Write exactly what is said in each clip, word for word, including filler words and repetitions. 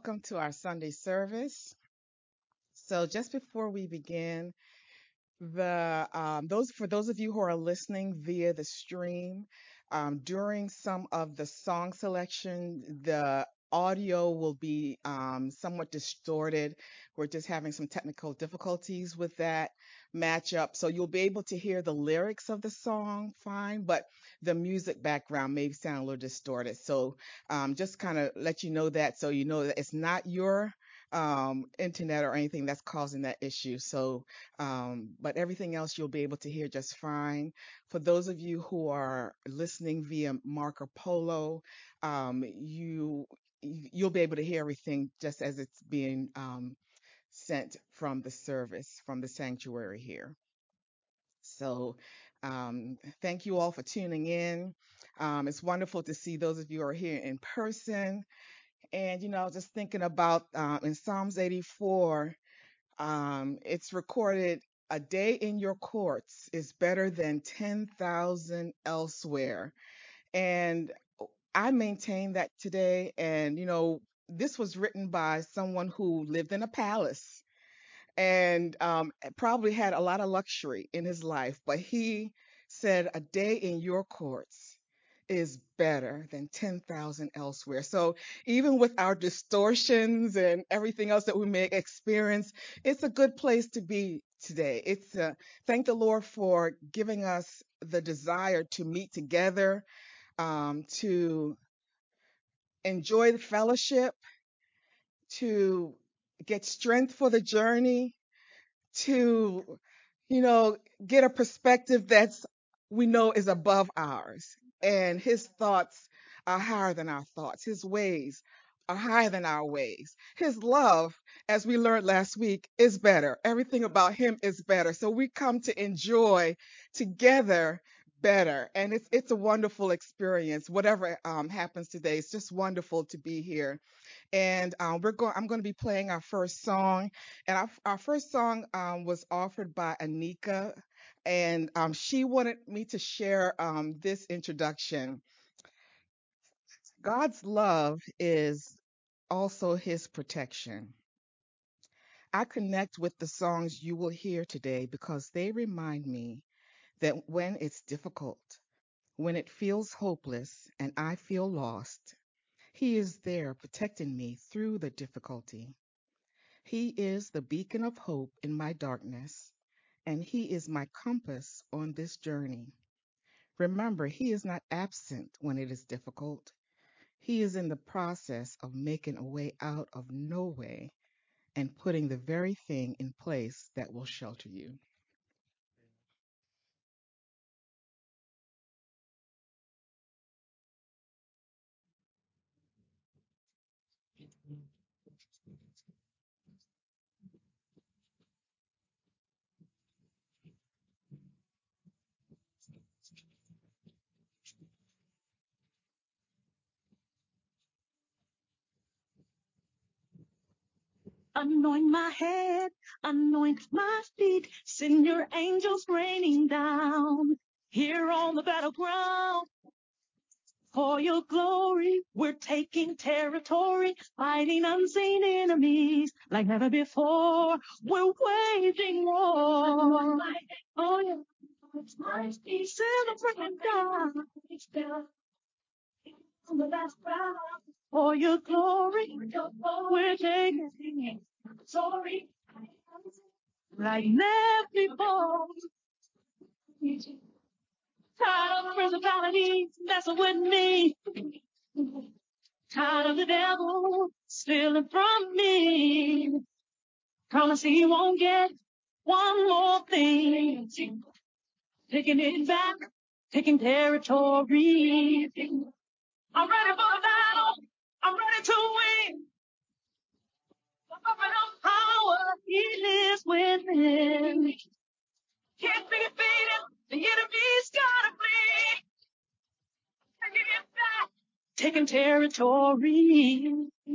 welcome to our Sunday service. So, just before we begin, the um, those for those of you who are listening via the stream, um, during some of the song selection, the audio will be um, somewhat distorted. We're just having some technical difficulties with that matchup, so you'll be able to hear the lyrics of the song fine, but the music background may sound a little distorted. So um, just kind of let you know that, so you know that it's not your um, internet or anything that's causing that issue. So um, but everything else you'll be able to hear just fine. For those of you who are listening via Marco Polo, um, you you'll be able to hear everything just as it's being um, sent from the service, from the sanctuary here. So um, thank you all for tuning in. Um, it's wonderful to see those of you who are here in person. And, you know, I was just thinking about uh, in Psalms eighty-four, um, it's recorded, a day in your courts is better than ten thousand elsewhere. And I maintain that today. And, you know, this was written by someone who lived in a palace and um, probably had a lot of luxury in his life. But he said, a day in your courts is better than ten thousand elsewhere. So even with our distortions and everything else that we may experience, it's a good place to be today. It's uh, thank the Lord for giving us the desire to meet together, um, to enjoy the fellowship, to get strength for the journey, to, you know, get a perspective that's we know is above ours. And his thoughts are higher than our thoughts. His ways are higher than our ways. His love, as we learned last week, is better. Everything about him is better. So we come to enjoy together better. And it's it's a wonderful experience. Whatever um, happens today, it's just wonderful to be here and um, we're going. I'm going to be playing our first song, and our our first song um, was offered by Anika, and um, she wanted me to share um, this introduction. God's love is also His protection. I connect with the songs you will hear today because they remind me that when it's difficult, when it feels hopeless, and I feel lost, He is there protecting me through the difficulty. He is the beacon of hope in my darkness, and He is my compass on this journey. Remember, He is not absent when it is difficult. He is in the process of making a way out of no way and putting the very thing in place that will shelter you. Anoint my head, anoint my feet, send your angels raining down here on the battleground. For your glory, we're taking territory, fighting unseen enemies like never before. We're waging war. Oh, yeah. Celebrate God on the last ground. For your glory, we're taking territory like never before. Tired of principalities messing with me. Tired of the devil stealing from me. Promise he won't get one more thing. Taking it back, taking territory. I'm ready for the battle. I'm ready to win. Open up power. He lives within. Can't be defeated. The enemy's gotta flee. Taking it back, taking territory.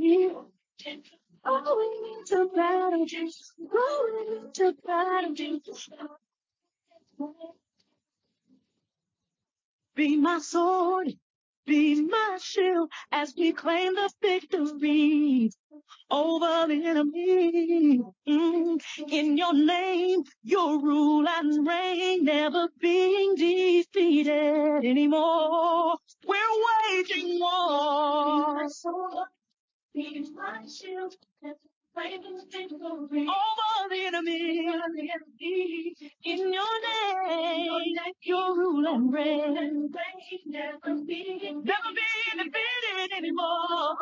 Going into battle, going into battle. Be my sword, Be my shield as we claim the victory over the enemy. Mm. In your name, your rule and reign, never being defeated anymore. We're waging war. Be my shield as we claim the victory over the enemy. In your name, your rule and reign, never be defeated anymore.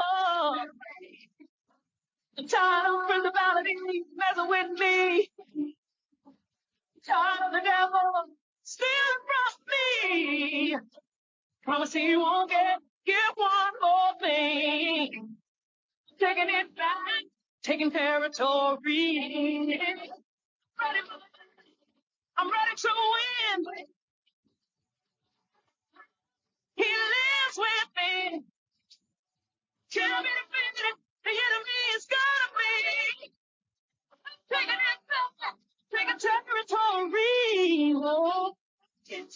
I'm tired of principalities messing with me. Tired of the devil stealing from me. Promise he won't get, get one more thing. Taking it back, taking territory. Ready for the, I'm ready to win. He lives with me. Can't be defeated. The enemy is gonna be taking it back, taking territory. Oh, it's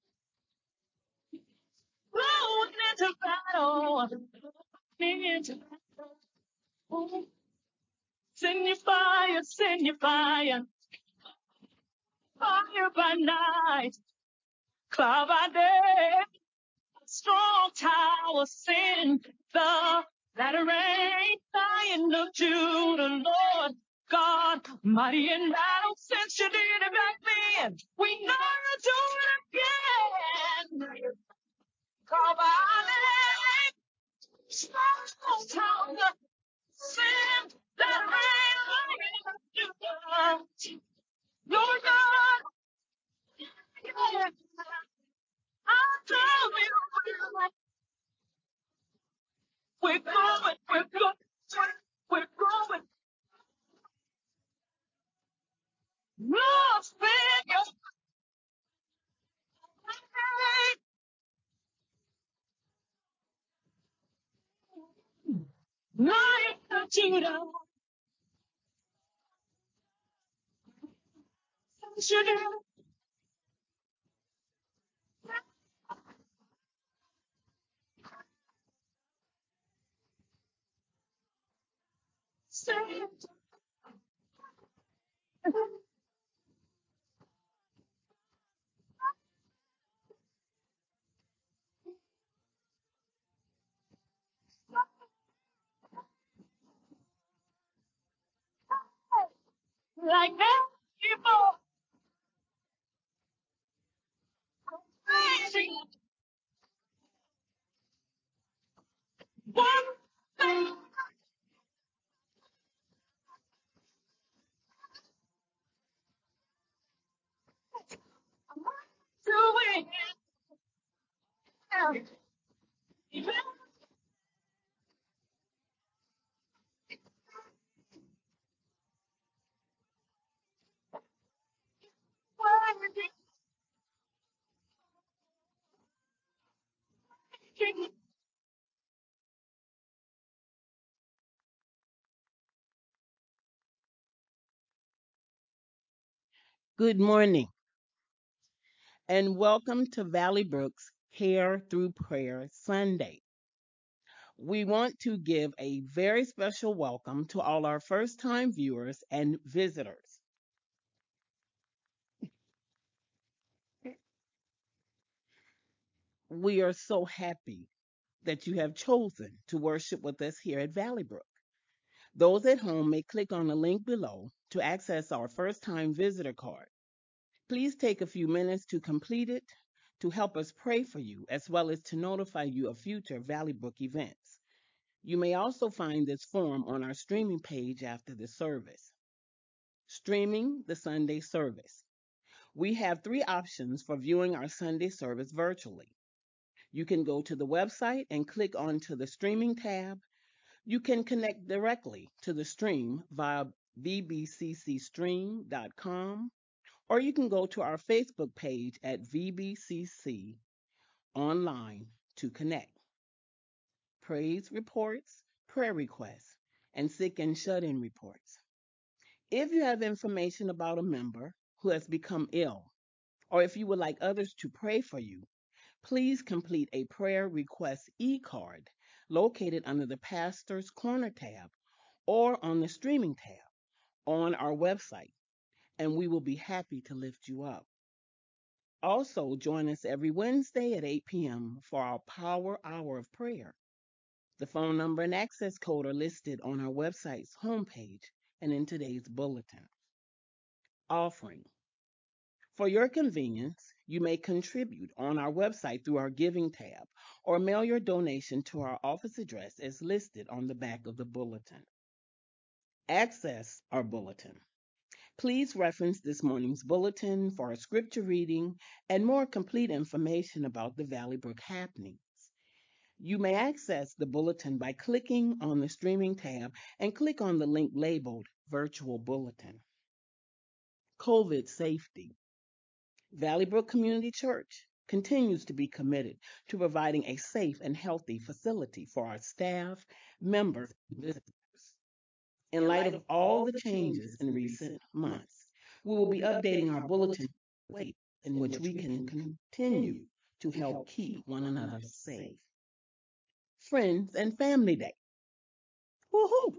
going into battle. Going into battle. Send your fire, send your fire. Fire by night, cloud by day. Strong tower, send the latter rain. Lion of Judah, Lord God, mighty in battle, since you did it back then. We know you'll do it again. Call by name, strong tower, send that rain. Lion of Judah, Lord God, yeah. I'll tell you. We're going, we're going, we're going. Lost figure. Lion of Judah. Judah. Like that, people. Crazy. One thing. Do it. Even when you Good morning and welcome to Valley Brook's Hair Through Prayer Sunday. We want to give a very special welcome to all our first time viewers and visitors. We are so happy that you have chosen to worship with us here at Valley Brook. Those at home may click on the link below to access our first time visitor card. Please take a few minutes to complete it to help us pray for you as well as to notify you of future Valley Brook events. You may also find this form on our streaming page after the service. Streaming the Sunday service. We have three options for viewing our Sunday service virtually. You can go to the website and click onto the streaming tab. You can connect directly to the stream via v b c c stream dot com, or you can go to our Facebook page at V B C C Online to connect. Praise reports, prayer requests, and sick and shut in reports. If you have information about a member who has become ill, or if you would like others to pray for you, Please complete a prayer request e card located under the Pastor's Corner tab or on the streaming tab on our website, and we will be happy to lift you up. Also, join us every Wednesday at eight p m for our Power Hour of Prayer. The phone number and access code are listed on our website's homepage and in today's bulletin. Offering. For your convenience, you may contribute on our website through our Giving tab or mail your donation to our office address as listed on the back of the bulletin. Access our bulletin. Please reference this morning's bulletin for our scripture reading and more complete information about the Valley Brook happenings. You may access the bulletin by clicking on the streaming tab and click on the link labeled Virtual Bulletin. COVID safety. Valley Brook Community Church continues to be committed to providing a safe and healthy facility for our staff, members, and visitors. In light of all the changes in recent months, we will be updating our bulletin ways in which we can continue to help keep one another safe. Friends and Family Day. Woohoo!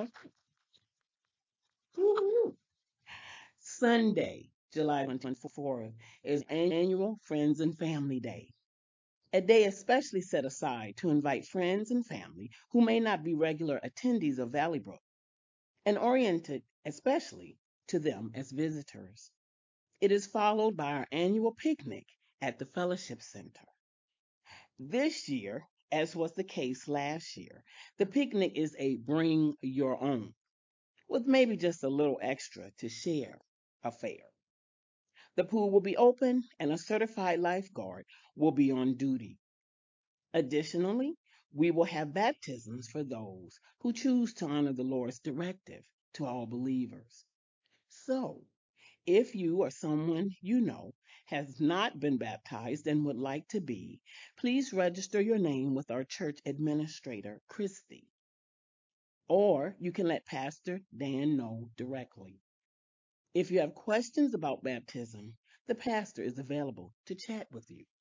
Woohoo! Sunday, July twenty-fourth, is annual Friends and Family Day, a day especially set aside to invite friends and family who may not be regular attendees of Valley Brook and oriented especially to them as visitors. It is followed by our annual picnic at the Fellowship Center. This year, as was the case last year, the picnic is a bring your own, with maybe just a little extra to share affair. The pool will be open and a certified lifeguard will be on duty. Additionally, we will have baptisms for those who choose to honor the Lord's directive to all believers. So, if you or someone you know has not been baptized and would like to be, please register your name with our church administrator, Christy. Or you can let Pastor Dan know directly. If you have questions about baptism, the pastor is available to chat with you.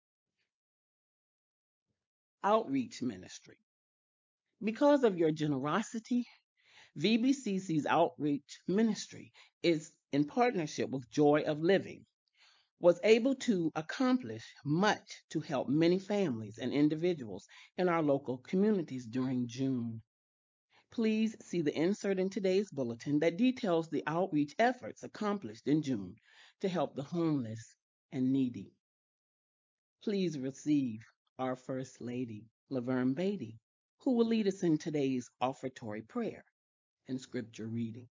Outreach Ministry. Because of your generosity, V B C C's outreach ministry is in partnership with Joy of Living, was able to accomplish much to help many families and individuals in our local communities during June. Please see the insert in today's bulletin that details the outreach efforts accomplished in June to help the homeless and needy. Please receive our First Lady, Laverne Beatty, who will lead us in today's offertory prayer and scripture reading.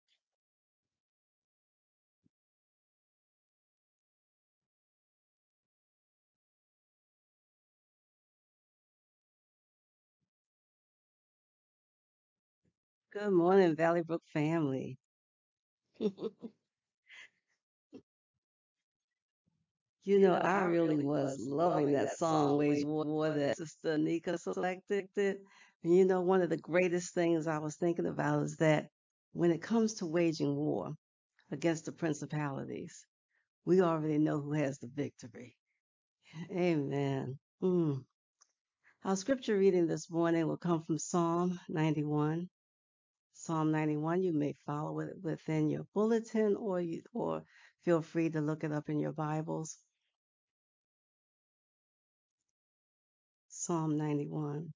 Good morning, Valley Brook family. You know, I really was loving that song, Wage War, that Sister Nika selected. And you know, one of the greatest things I was thinking about is that when it comes to waging war against the principalities, we already know who has the victory. Amen. Mm. Our scripture reading this morning will come from Psalm ninety-one. Psalm ninety-one, you may follow it within your bulletin or you, or feel free to look it up in your Bibles. Psalm ninety-one.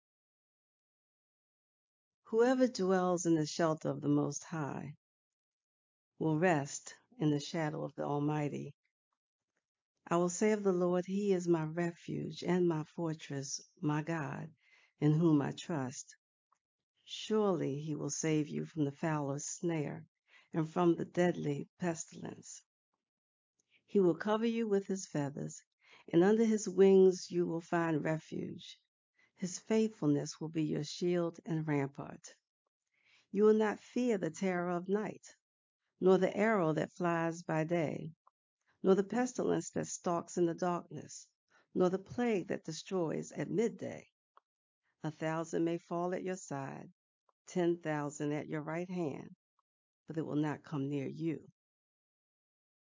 Whoever dwells in the shelter of the Most High will rest in the shadow of the Almighty. I will say of the Lord, He is my refuge and my fortress, my God, in whom I trust. Surely He will save you from the fowler's snare and from the deadly pestilence. He will cover you with His feathers, and under His wings you will find refuge. His faithfulness will be your shield and rampart. You will not fear the terror of night, nor the arrow that flies by day, nor the pestilence that stalks in the darkness, nor the plague that destroys at midday. A thousand may fall at your side, ten thousand at your right hand, but it will not come near you.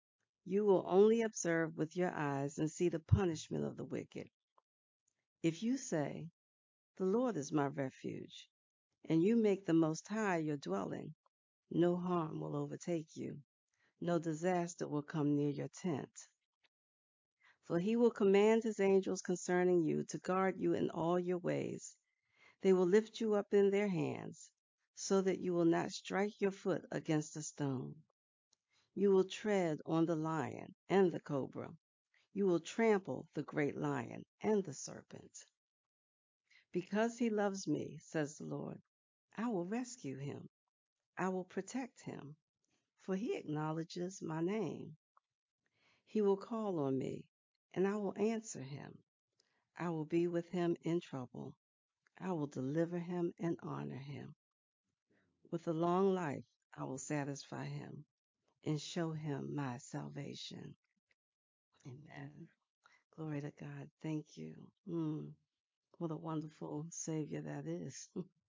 You will only observe with your eyes and see the punishment of the wicked. If you say, "The Lord is my refuge," and you make the Most High your dwelling, no harm will overtake you, no disaster will come near your tent. For he will command his angels concerning you to guard you in all your ways. They will lift you up in their hands, so that you will not strike your foot against a stone. You will tread on the lion and the cobra. You will trample the great lion and the serpent. Because he loves me, says the Lord, I will rescue him. I will protect him, for he acknowledges my name. He will call on me, and I will answer him. I will be with him in trouble. I will deliver him and honor him. With a long life, I will satisfy him and show him my salvation. Amen. Glory to God. Thank you. Mm, what a wonderful Savior that is.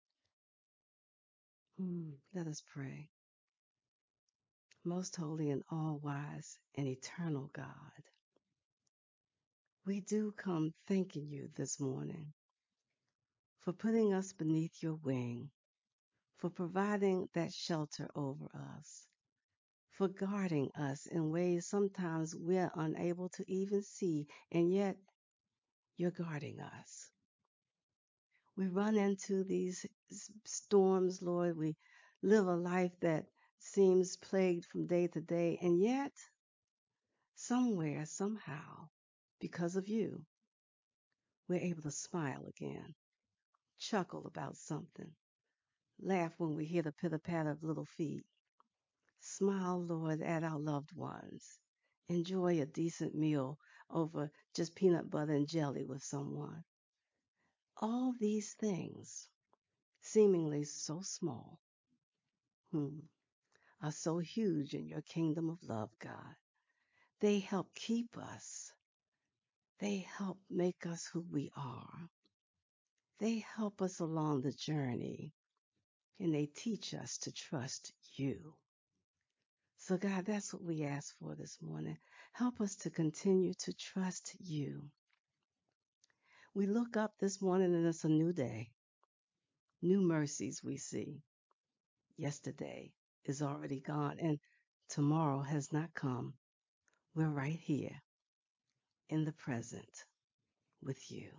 Mm, let us pray. Most holy and all wise and eternal God, we do come thanking you this morning for putting us beneath your wing, for providing that shelter over us, for guarding us in ways sometimes we're unable to even see, and yet you're guarding us. We run into these storms, Lord. We live a life that seems plagued from day to day, and yet somewhere, somehow, because of you, we're able to smile again, chuckle about something, laugh when we hear the pitter patter of little feet, smile, Lord, at our loved ones, enjoy a decent meal over just peanut butter and jelly with someone. All these things, seemingly so small, hmm, are so huge in your kingdom of love, God. They help keep us. They help make us who we are. They help us along the journey, and they teach us to trust you. So, God, that's what we ask for this morning. Help us to continue to trust you. We look up this morning and it's a new day. New mercies we see. Yesterday is already gone and tomorrow has not come. We're right here in the present with you.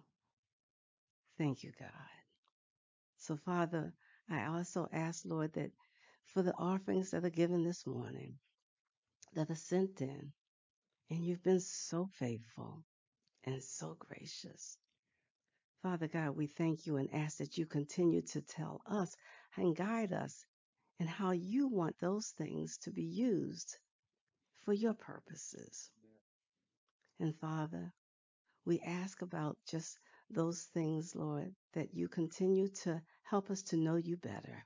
Thank you, God. So, Father, I also ask, Lord, that for the offerings that are given this morning, that are sent in, and you've been so faithful and so gracious. Father God, we thank you and ask that you continue to tell us and guide us in how you want those things to be used for your purposes. And Father, we ask about just those things, Lord, that you continue to help us to know you better.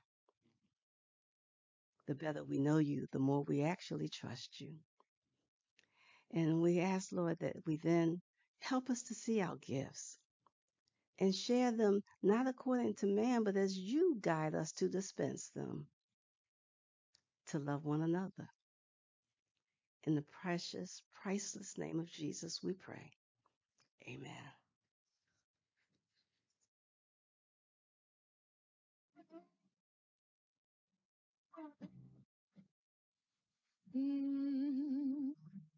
The better we know you, the more we actually trust you. And we ask, Lord, that we then help us to see our gifts and share them not according to man, but as you guide us to dispense them, to love one another. In the precious, priceless name of Jesus, we pray. Amen. Mm,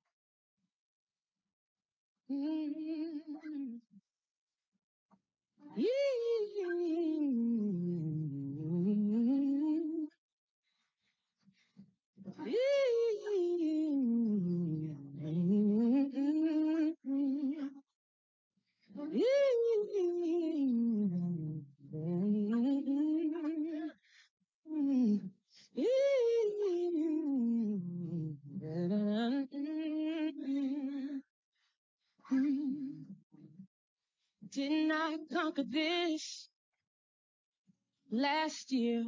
mm, mm, Didn't I conquer this last year?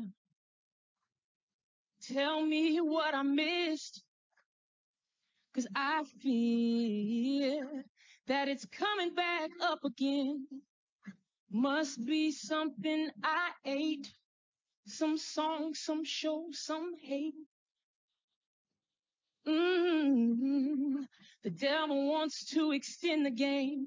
Tell me what I missed, 'cause I fear that it's coming back up again. Must be something I ate, some song, some show, some hate. Mm, the devil wants to extend the game,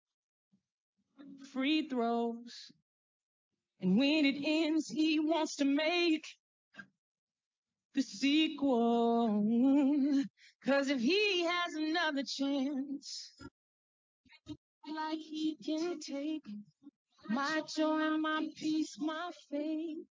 free throws. And when it ends, he wants to make the sequel. Cause if he has another chance, like he can take my joy, my peace, my faith.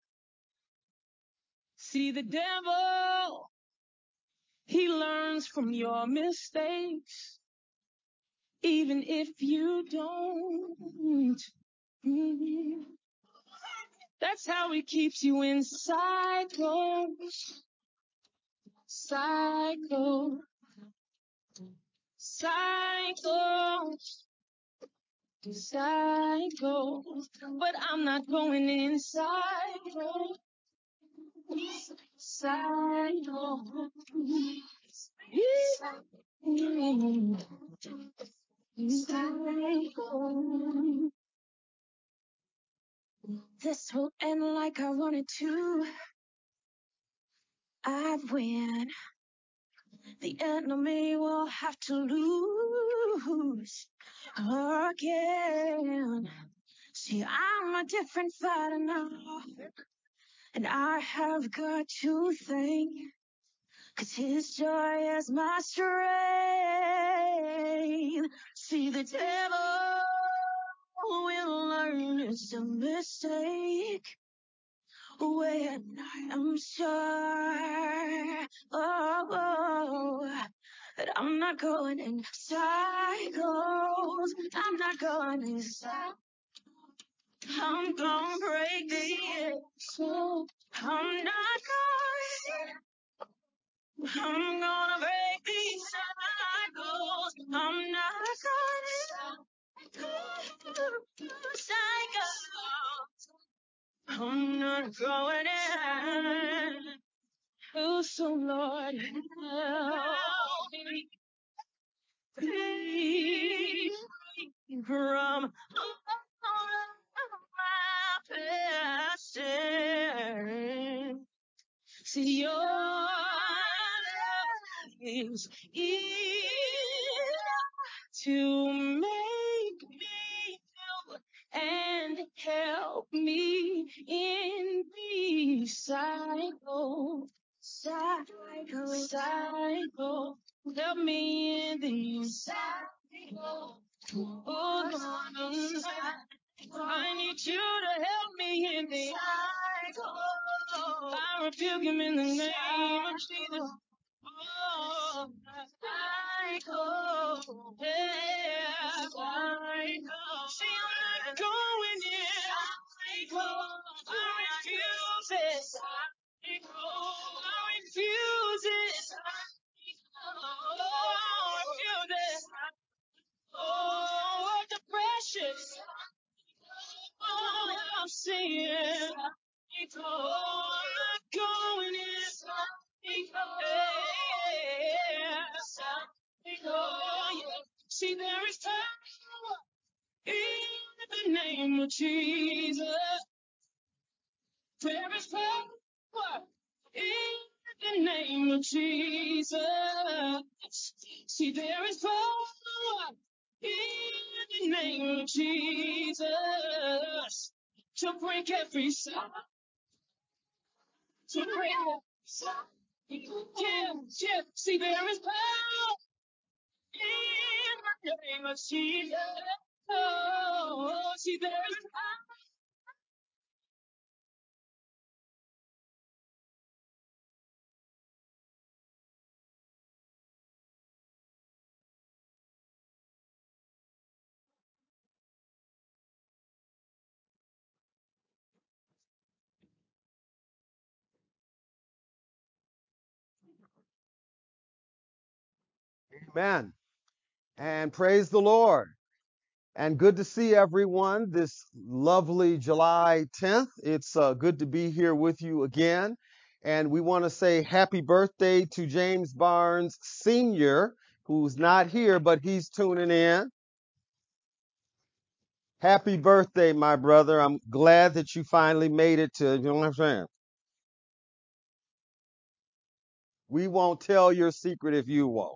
See, the devil, he learns from your mistakes, even if you don't. Mm. That's how he keeps you in cycles, cycles, cycles, cycles. But I'm not going in cycles, cycles. Mm. Cycles. This will end like I wanted to. I win. The enemy will have to lose again. See, I'm a different fighter now, and I have got to thank, cause his joy is my strength. See, the devil will learn it's a mistake when I am sure, oh, oh, that I'm not going in cycles. I'm not going in cycles. I'm gonna break the cycle. I'm not going. I'm gonna break these cycles. I'm not going in cycles. I'm not going in. Oh, so Lord, help me free from all of my past. See, your love is enough to make me new and help me in these cycles, cycle, cycle. Help me in these cycles. Oh, Lord, I need you to help me in the cycle. I rebuke him in the name of Jesus. Oh, cycle. Yeah, cycle. See, I'm not going in. Cycle. I refuse it. Cycle. I refuse it. Oh, I refuse it. Oh, depression. Oh, I'm saying, oh, I'm not going in. Yeah. Oh, yeah. See, there is power in the name of Jesus. There is power in the name of Jesus. See, there is power in the name of Jesus to break every cycle, to break every cycle. Yeah, yeah. See, there is power in the name of Jesus. Oh, see, there is power. Amen. And praise the Lord. And good to see everyone this lovely July tenth. It's uh, good to be here with you again. And we want to say happy birthday to James Barnes Senior, who's not here, but he's tuning in. Happy birthday, my brother. I'm glad that you finally made it to, you know what I'm saying? We won't tell your secret if you won't.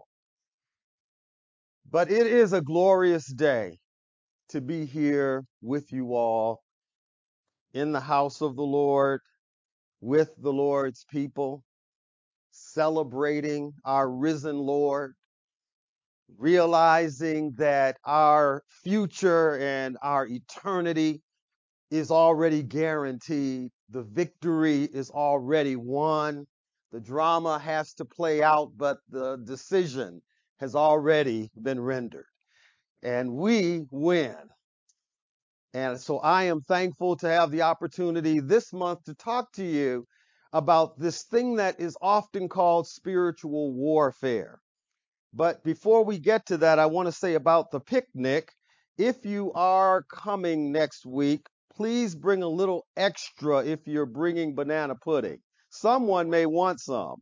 But it is a glorious day to be here with you all in the house of the Lord, with the Lord's people, celebrating our risen Lord, realizing that our future and our eternity is already guaranteed. The victory is already won. The drama has to play out, but the decision has already been rendered. And we win. And so I am thankful to have the opportunity this month to talk to you about this thing that is often called spiritual warfare. But before we get to that, I want to say about the picnic. If you are coming next week, please bring a little extra if you're bringing banana pudding. Someone may want some.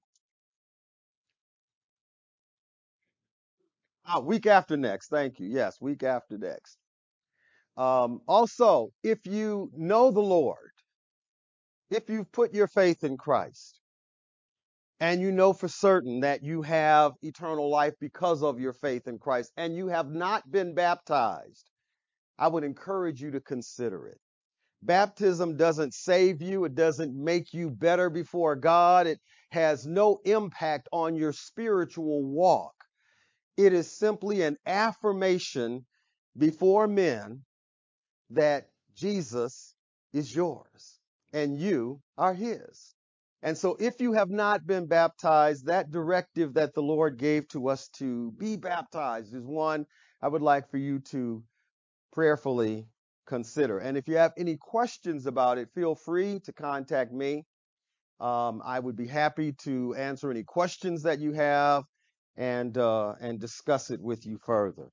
Ah, week after next. Thank you. Yes, week after next. Um, also, if you know the Lord, if you've put your faith in Christ, and you know for certain that you have eternal life because of your faith in Christ, and you have not been baptized, I would encourage you to consider it. Baptism doesn't save you. It doesn't make you better before God. It has no impact on your spiritual walk. It is simply an affirmation before men that Jesus is yours and you are his. And so if you have not been baptized, that directive that the Lord gave to us to be baptized is one I would like for you to prayerfully consider. And if you have any questions about it, feel free to contact me. Um, I would be happy to answer any questions that you have and uh, and discuss it with you further.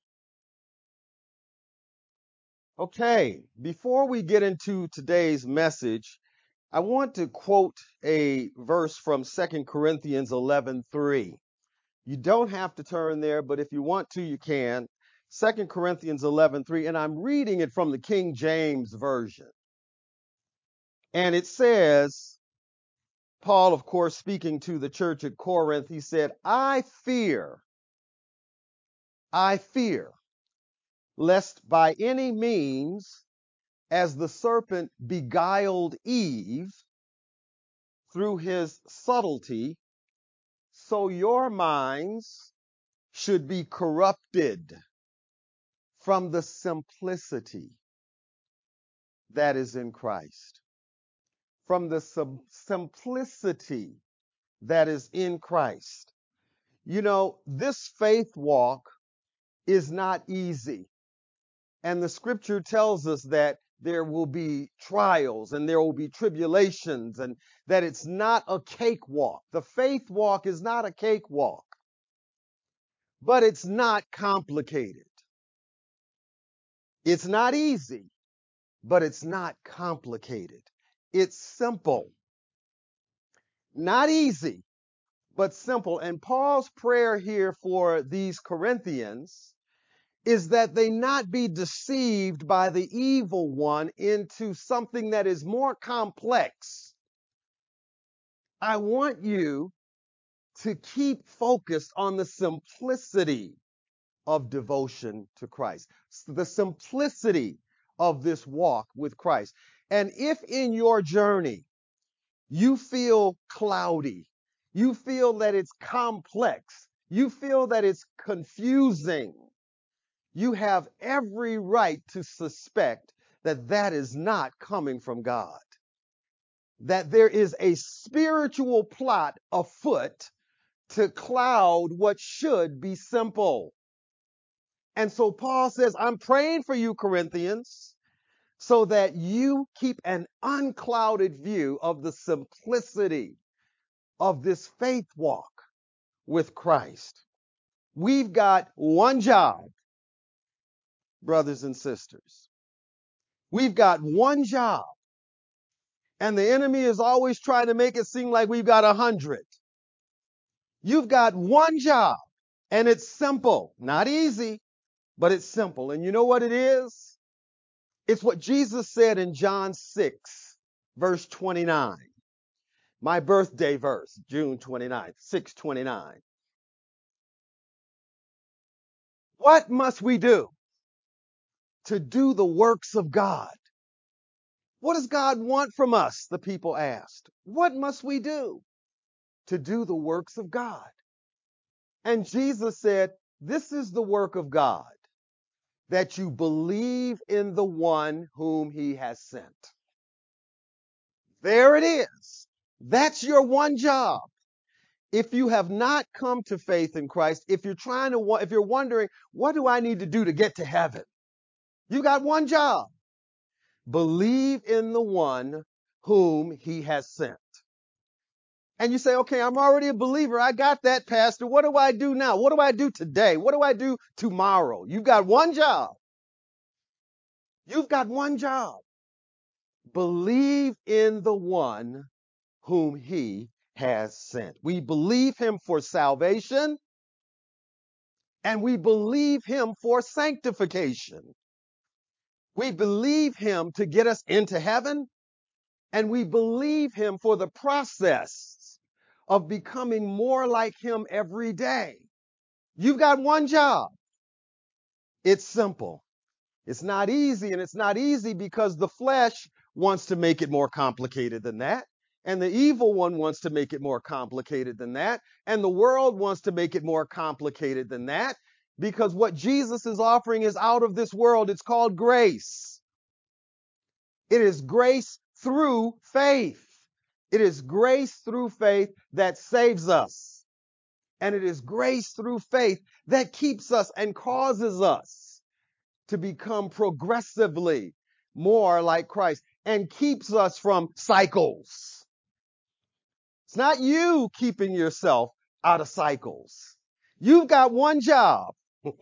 Okay, before we get into today's message, I want to quote a verse from Second Corinthians eleven three. You don't have to turn there, but if you want to, you can. Second Corinthians eleven three, and I'm reading it from the King James Version. And it says, Paul, of course, speaking to the church at Corinth, he said, I fear, I fear, lest by any means, as the serpent beguiled Eve through his subtlety, so your minds should be corrupted from the simplicity that is in Christ. From the sim- simplicity that is in Christ. You know, this faith walk is not easy. And the scripture tells us that there will be trials and there will be tribulations and that it's not a cakewalk. The faith walk is not a cakewalk, but it's not complicated. It's not easy, but it's not complicated. It's simple. Not easy, but simple. And Paul's prayer here for these Corinthians is that they not be deceived by the evil one into something that is more complex. I want you to keep focused on the simplicity of devotion to Christ, the simplicity of this walk with Christ. And if in your journey you feel cloudy, you feel that it's complex, you feel that it's confusing, you have every right to suspect that that is not coming from God. That there is a spiritual plot afoot to cloud what should be simple. And so Paul says, I'm praying for you, Corinthians, so that you keep an unclouded view of the simplicity of this faith walk with Christ. We've got one job, brothers and sisters. We've got one job. And the enemy is always trying to make it seem like we've got a hundred. You've got one job, and it's simple. Not easy, but it's simple. And you know what it is? It's what Jesus said in John six, verse twenty-nine. My birthday verse, June twenty-ninth, six twenty-nine. What must we do to do the works of God? What does God want from us? The people asked. What must we do to do the works of God? And Jesus said, this is the work of God, that you believe in the one whom he has sent. There it is. That's your one job. If you have not come to faith in Christ, if you're trying to, if you're wondering, what do I need to do to get to heaven? You got one job. Believe in the one whom he has sent. And you say, okay, I'm already a believer. I got that, Pastor. What do I do now? What do I do today? What do I do tomorrow? You've got one job. You've got one job. Believe in the one whom he has sent. We believe him for salvation, and we believe him for sanctification. We believe him to get us into heaven, and we believe him for the process of becoming more like him every day. You've got one job. It's simple. It's not easy, and it's not easy because the flesh wants to make it more complicated than that. And the evil one wants to make it more complicated than that. And the world wants to make it more complicated than that. Because what Jesus is offering is out of this world. It's called grace. It is grace through faith. It is grace through faith that saves us. And it is grace through faith that keeps us and causes us to become progressively more like Christ and keeps us from cycles. It's not you keeping yourself out of cycles. You've got one job.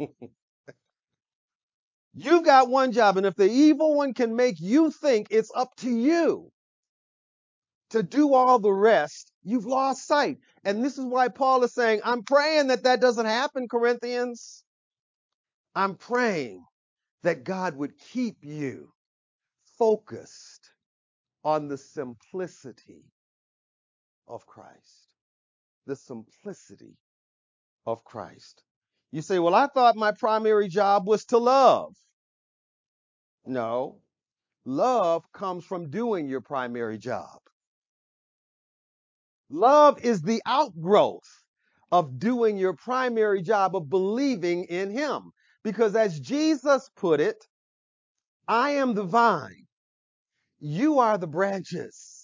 You've got one job. And if the evil one can make you think it's up to you to do all the rest, you've lost sight. And this is why Paul is saying, I'm praying that that doesn't happen, Corinthians. I'm praying that God would keep you focused on the simplicity of Christ. The simplicity of Christ. You say, well, I thought my primary job was to love. No, love comes from doing your primary job. Love is the outgrowth of doing your primary job of believing in him. Because as Jesus put it, I am the vine, you are the branches.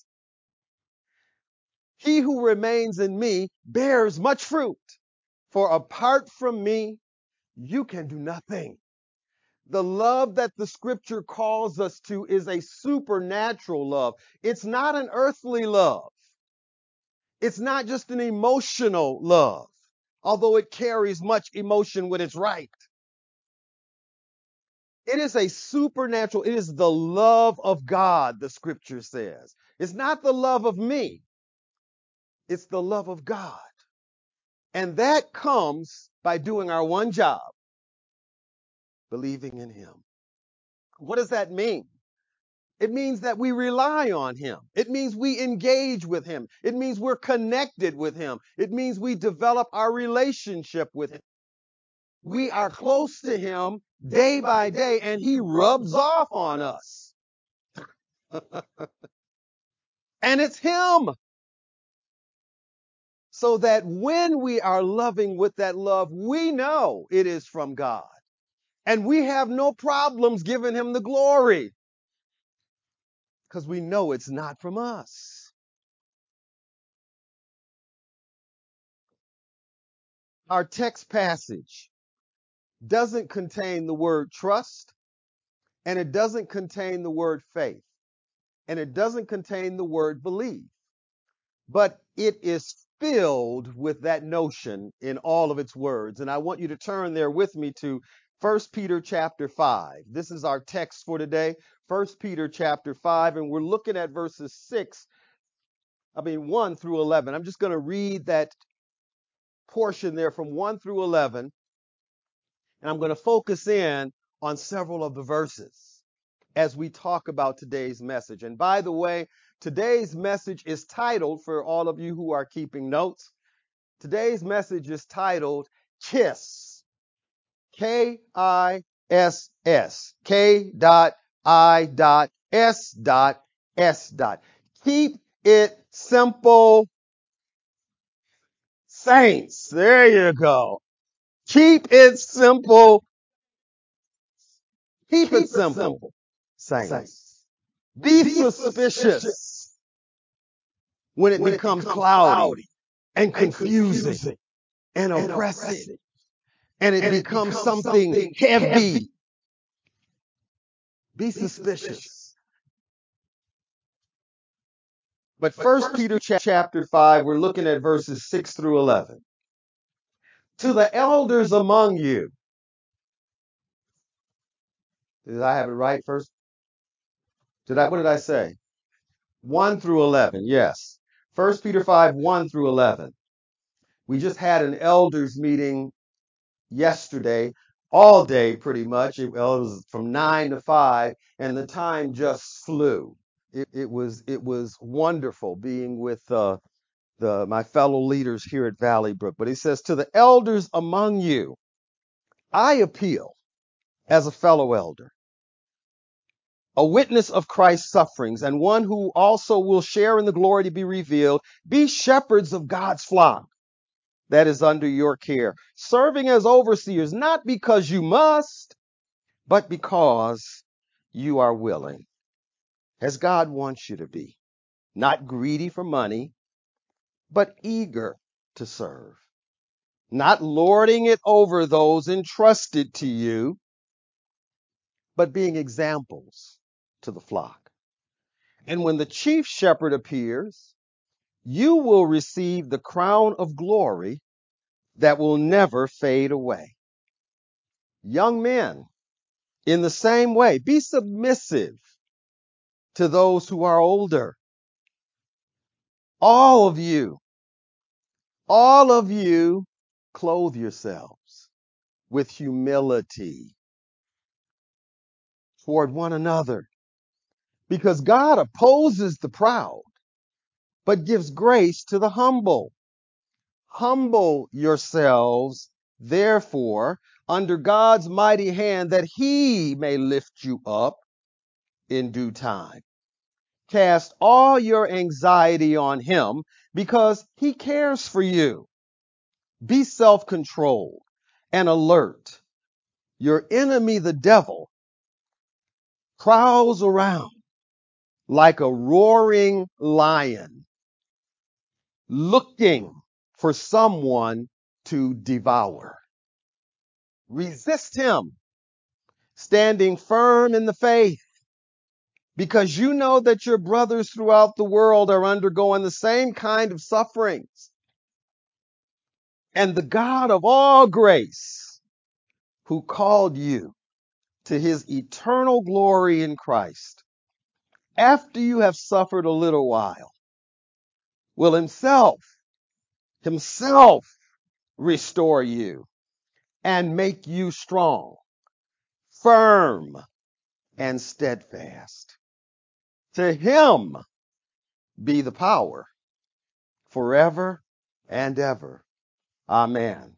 He who remains in me bears much fruit, for apart from me, you can do nothing. The love that the scripture calls us to is a supernatural love. It's not an earthly love. It's not just an emotional love, although it carries much emotion when it's right. It is a supernatural, it is the love of God, the scripture says. It's not the love of me. It's the love of God. And that comes by doing our one job, believing in him. What does that mean? It means that we rely on him. It means we engage with him. It means we're connected with him. It means we develop our relationship with him. We are close to him day by day, and he rubs off on us. And it's him. So that when we are loving with that love, we know it is from God. And we have no problems giving him the glory because we know it's not from us. Our text passage doesn't contain the word trust, and it doesn't contain the word faith, and it doesn't contain the word believe, but it is filled with that notion in all of its words. And I want you to turn there with me to First Peter chapter five. This is our text for today, First Peter chapter five, and we're looking at verses six, I mean one through eleven. I'm just going to read that portion there from one through eleven, and I'm going to focus in on several of the verses. as we talk about today's message. And by the way, today's message is titled, for all of you who are keeping notes, today's message is titled KISS. K I S S. K dot I dot S dot S dot. Keep it simple, saints. There you go. Keep it simple. Keep it simple, saints. Be suspicious when it becomes cloudy and confusing and oppressive and it becomes something heavy. Be suspicious. But First Peter chapter five, we're looking at verses six through eleven. To the elders among you. Did I have it right first? Did I, what did I say? one through eleven, yes. First Peter five, one through eleven. We just had an elders meeting yesterday, all day pretty much. It, well, it was from nine to five, and the time just flew. It, it was it was wonderful being with uh, the my fellow leaders here at Valley Brook. But he says, to the elders among you, I appeal as a fellow elder, a witness of Christ's sufferings, and one who also will share in the glory to be revealed. Be shepherds of God's flock that is under your care, serving as overseers, not because you must, but because you are willing, as God wants you to be, not greedy for money, but eager to serve, not lording it over those entrusted to you, but being examples to the flock. And when the chief shepherd appears, you will receive the crown of glory that will never fade away. Young men, in the same way, be submissive to those who are older. All of you, all of you, clothe yourselves with humility toward one another, because God opposes the proud, but gives grace to the humble. Humble yourselves, therefore, under God's mighty hand, that he may lift you up in due time. Cast all your anxiety on him, because he cares for you. Be self-controlled and alert. Your enemy, the devil, prowls around like a roaring lion, looking for someone to devour. Resist him, standing firm in the faith, because you know that your brothers throughout the world are undergoing the same kind of sufferings. And the God of all grace, who called you to his eternal glory in Christ, after you have suffered a little while, will himself, himself restore you and make you strong, firm, and steadfast. To him be the power forever and ever. Amen.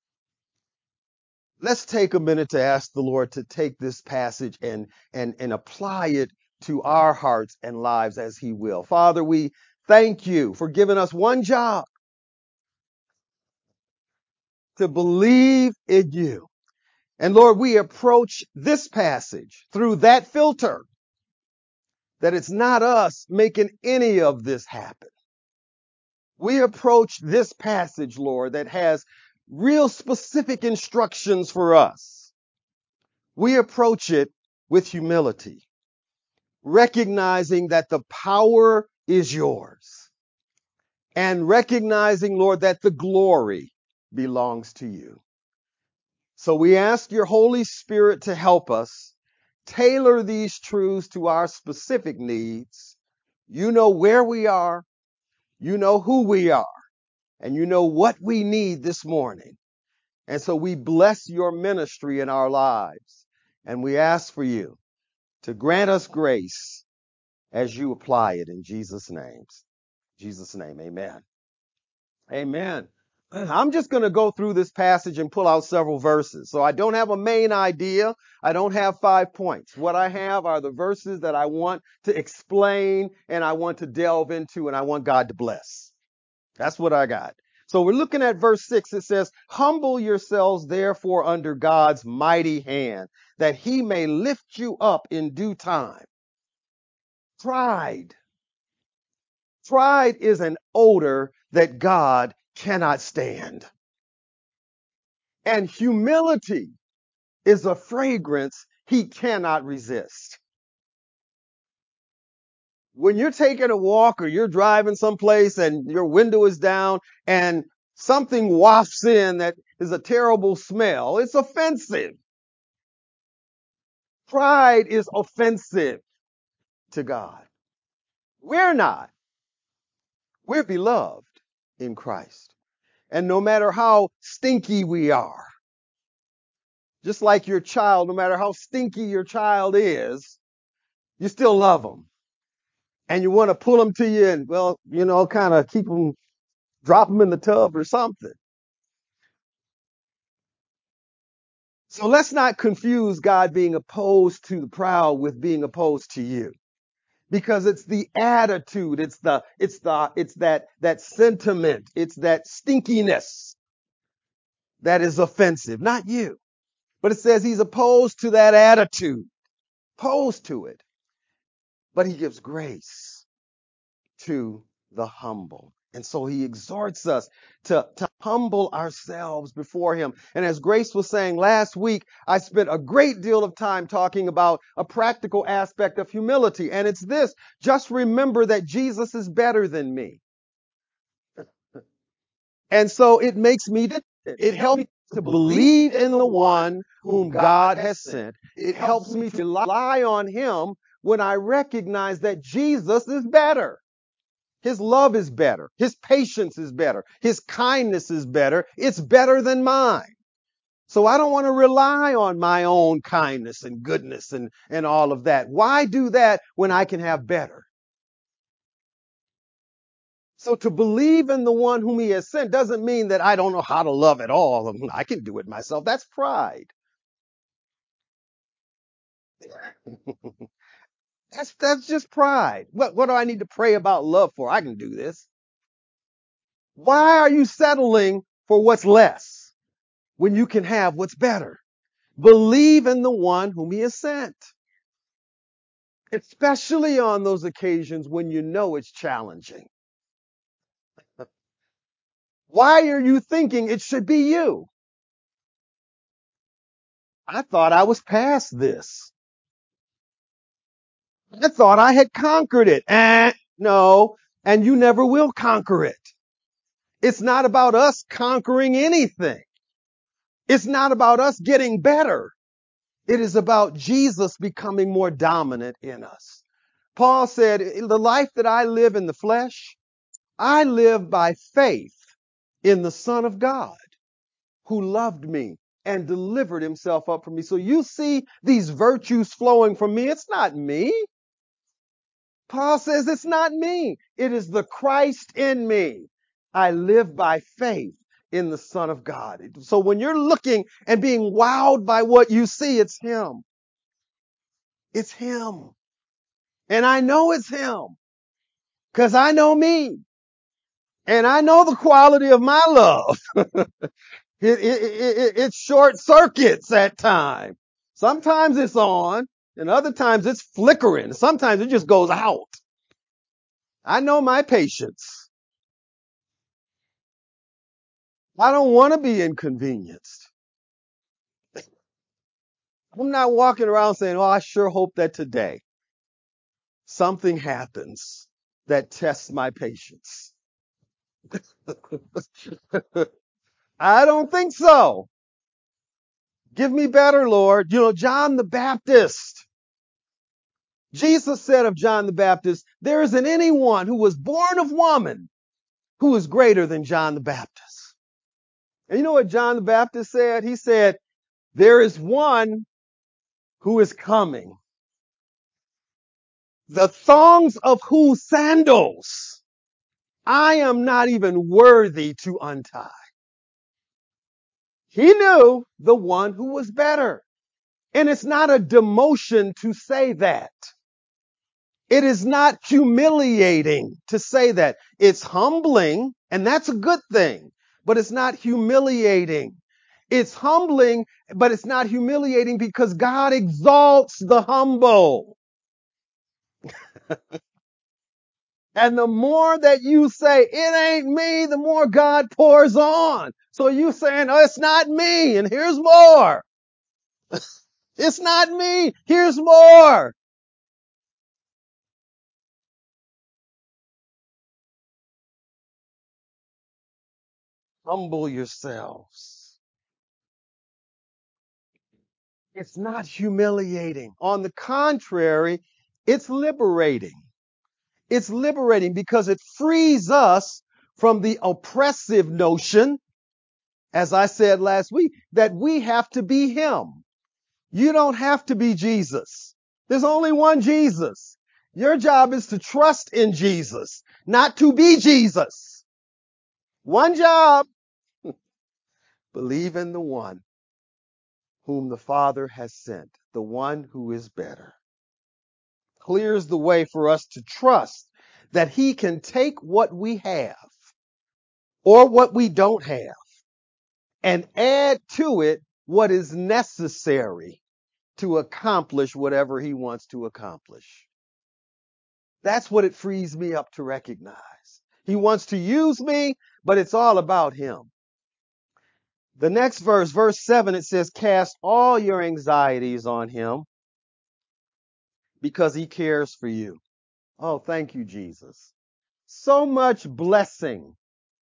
Let's take a minute to ask the Lord to take this passage and, and, and apply it to our hearts and lives as he will. Father, we thank you for giving us one job: to believe in you. And Lord, we approach this passage through that filter, that it's not us making any of this happen. We approach this passage, Lord, that has real specific instructions for us. We approach it with humility, recognizing that the power is yours, and recognizing, Lord, that the glory belongs to you. So we ask your Holy Spirit to help us tailor these truths to our specific needs. You know where we are, you know who we are, and you know what we need this morning. And so we bless your ministry in our lives, and we ask for you to grant us grace as you apply it in Jesus' name. Jesus' name, amen. Amen. I'm just going to go through this passage and pull out several verses. So I don't have a main idea. I don't have five points. What I have are the verses that I want to explain and I want to delve into and I want God to bless. That's what I got. So we're looking at verse six. It says, humble yourselves therefore under God's mighty hand, that he may lift you up in due time. Pride. Pride is an odor that God cannot stand. And humility is a fragrance he cannot resist. When you're taking a walk or you're driving someplace and your window is down and something wafts in that is a terrible smell, it's offensive. Pride is offensive to God. We're not. We're beloved in Christ. And no matter how stinky we are, just like your child, no matter how stinky your child is, you still love them. And you want to pull them to you and, well, you know, kind of keep them, drop them in the tub or something. So let's not confuse God being opposed to the proud with being opposed to you. Because it's the attitude, it's the, it's the, it's that, that sentiment, it's that stinkiness that is offensive, not you. But it says he's opposed to that attitude, opposed to it. But he gives grace to the humble. And so he exhorts us to, to humble ourselves before him. And as Grace was saying last week, I spent a great deal of time talking about a practical aspect of humility. And it's this: just remember that Jesus is better than me. And so it makes me, it helps me to believe in the one whom God has sent. It helps me to rely on him when I recognize that Jesus is better. His love is better. His patience is better. His kindness is better. It's better than mine. So I don't want to rely on my own kindness and goodness and, and all of that. Why do that when I can have better? So to believe in the one whom he has sent doesn't mean that I don't know how to love at all. I can do it myself. That's pride. That's, that's just pride. What, what do I need to pray about love for? I can do this. Why are you settling for what's less when you can have what's better? Believe in the one whom he has sent, especially on those occasions when you know it's challenging. Why are you thinking it should be you? I thought I was past this. I thought I had conquered it. Eh, no, and you never will conquer it. It's not about us conquering anything. It's not about us getting better. It is about Jesus becoming more dominant in us. Paul said, the life that I live in the flesh, I live by faith in the Son of God who loved me and delivered himself up for me. So you see these virtues flowing from me. It's not me. Paul says it's not me. It is the Christ in me. I live by faith in the Son of God. So when you're looking and being wowed by what you see, it's him. It's him. And I know it's him because I know me. And I know the quality of my love. It, it, it, it, it short circuits at times. Sometimes it's on and other times it's flickering. Sometimes it just goes out. I know my patience. I don't want to be inconvenienced. I'm not walking around saying, oh, I sure hope that today something happens that tests my patience. I don't think so. Give me better, Lord. You know, John the Baptist. Jesus said of John the Baptist, there isn't anyone who was born of woman who is greater than John the Baptist. And you know what John the Baptist said? He said, there is one who is coming The thongs of whose sandals I am not even worthy to untie. He knew the one who was better. And it's not a demotion to say that. It is not humiliating to say that. It's humbling, and that's a good thing, but it's not humiliating. It's humbling, but it's not humiliating because God exalts the humble. And the more that you say, it ain't me, the more God pours on. So you saying, oh, it's not me, and here's more. It's not me, here's more. Humble yourselves. It's not humiliating. On the contrary, it's liberating. It's liberating because it frees us from the oppressive notion, as I said last week, that we have to be Him. You don't have to be Jesus. There's only one Jesus. Your job is to trust in Jesus, not to be Jesus. One job. Believe in the one whom the Father has sent, the one who is better. Clears the way for us to trust that He can take what we have or what we don't have and add to it what is necessary to accomplish whatever He wants to accomplish. That's what it frees me up to recognize. He wants to use me, but it's all about Him. The next verse, verse seven, it says, cast all your anxieties on Him because He cares for you. Oh, thank you, Jesus. So much blessing,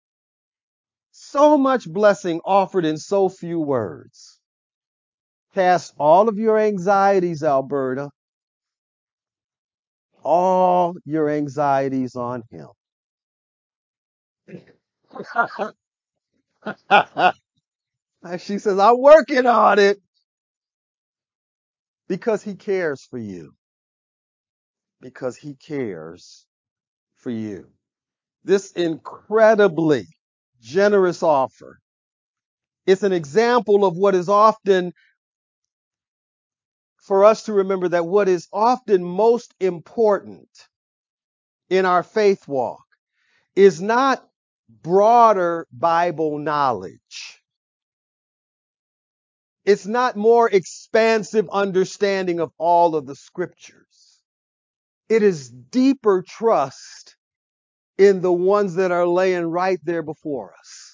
so much blessing offered in so few words. Cast all of your anxieties, Alberta, all your anxieties on Him. She says, I'm working on it because He cares for you. Because He cares for you. This incredibly generous offer. It's an example of what is often, for us to remember that what is often most important in our faith walk is not broader Bible knowledge. It's not more expansive understanding of all of the scriptures. It is deeper trust in the ones that are laying right there before us.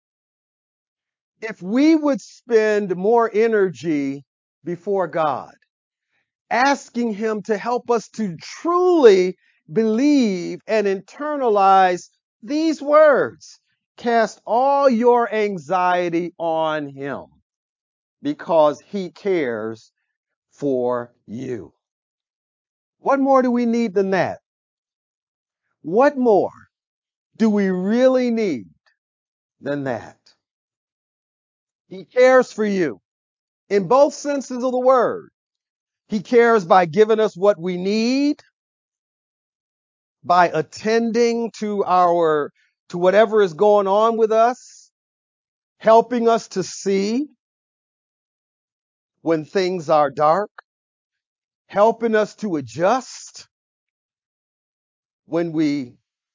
If we would spend more energy before God, asking Him to help us to truly believe and internalize these words, cast all your anxiety on Him because He cares for you. What more do we need than that? What more do we really need than that? He cares for you in both senses of the word. He cares by giving us what we need, by attending to our, to whatever is going on with us, helping us to see when things are dark, helping us to adjust when we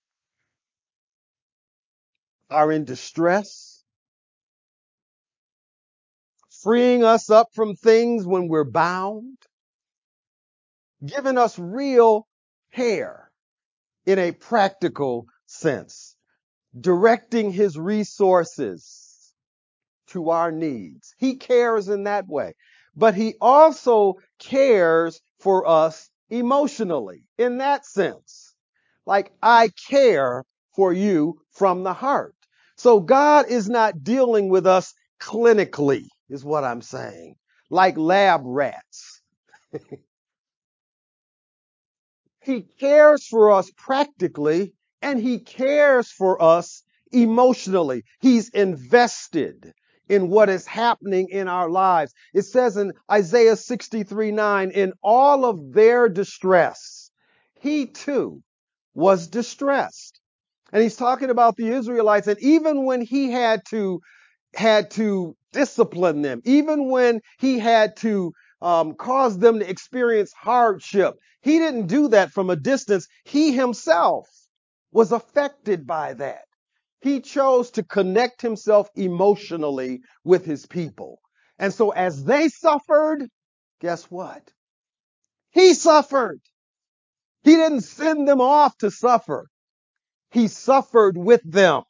are in distress, freeing us up from things when we're bound, giving us real care in a practical sense, directing His resources to our needs. He cares in that way. But He also cares for us emotionally in that sense. Like, I care for you from the heart. So God is not dealing with us clinically, is what I'm saying, like lab rats. He cares for us practically, and He cares for us emotionally. He's invested in what is happening in our lives. It says in Isaiah sixty-three nine, in all of their distress, he too was distressed. And he's talking about the Israelites, and even when he had to had to discipline them, even when he had to um, cause them to experience hardship, he didn't do that from a distance. He himself was affected by that. He chose to connect himself emotionally with his people. And so as they suffered, guess what? He suffered. He didn't send them off to suffer. He suffered with them.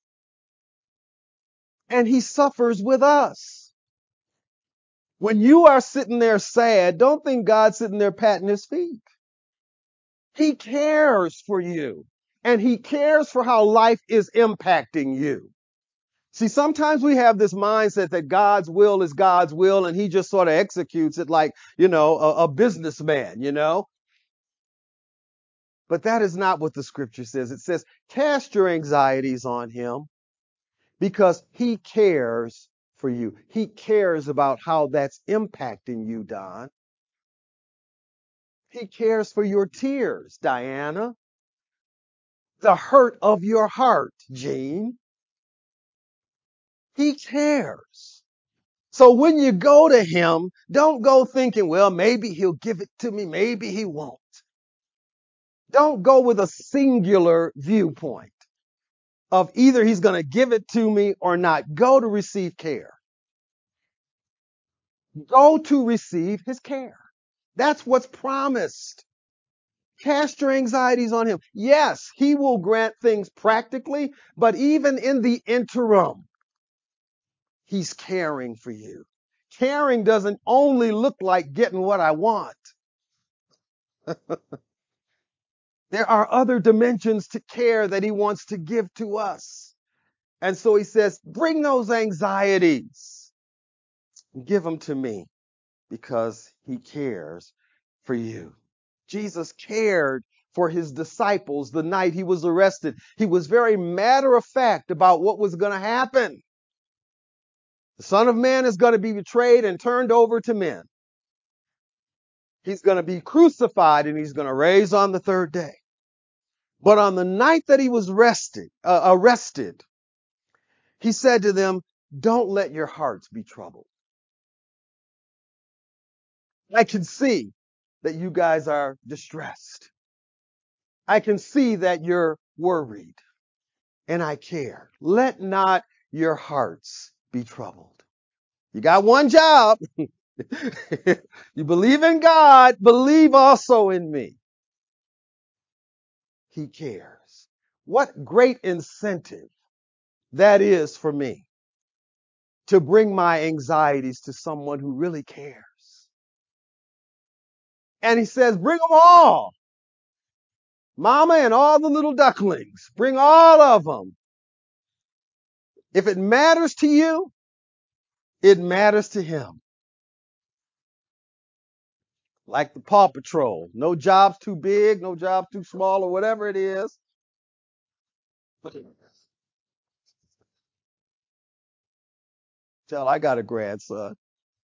And he suffers with us. When you are sitting there sad, don't think God's sitting there patting his feet. He cares for you. And he cares for how life is impacting you. See, sometimes we have this mindset that God's will is God's will and he just sort of executes it like, you know, a, a businessman, you know. But that is not what the scripture says. It says, cast your anxieties on him because he cares for you. He cares about how that's impacting you, Don. He cares for your tears, Diana. The hurt of your heart, Jean. He cares. So when you go to him, don't go thinking, well, maybe he'll give it to me, maybe he won't. Don't go with a singular viewpoint of either he's going to give it to me or not. Go to receive care. Go to receive his care. That's what's promised. Cast your anxieties on him. Yes, he will grant things practically, but even in the interim, he's caring for you. Caring doesn't only look like getting what I want. There are other dimensions to care that he wants to give to us. And so he says, bring those anxieties. Give them to me because he cares for you. Jesus cared for his disciples the night he was arrested. He was very matter of fact about what was going to happen. The Son of Man is going to be betrayed and turned over to men. He's going to be crucified and he's going to rise on the third day. But on the night that he was arrested, uh, arrested, he said to them, don't let your hearts be troubled. I can see that you guys are distressed. I can see that you're worried, and I care. Let not your hearts be troubled. You got one job. You believe in God, believe also in me. He cares. What great incentive that is for me to bring my anxieties to someone who really cares. And he says, bring them all. Mama and all the little ducklings, bring all of them. If it matters to you, it matters to him. Like the Paw Patrol. No job's too big, no job too small, or whatever it is. Tell I got a grandson.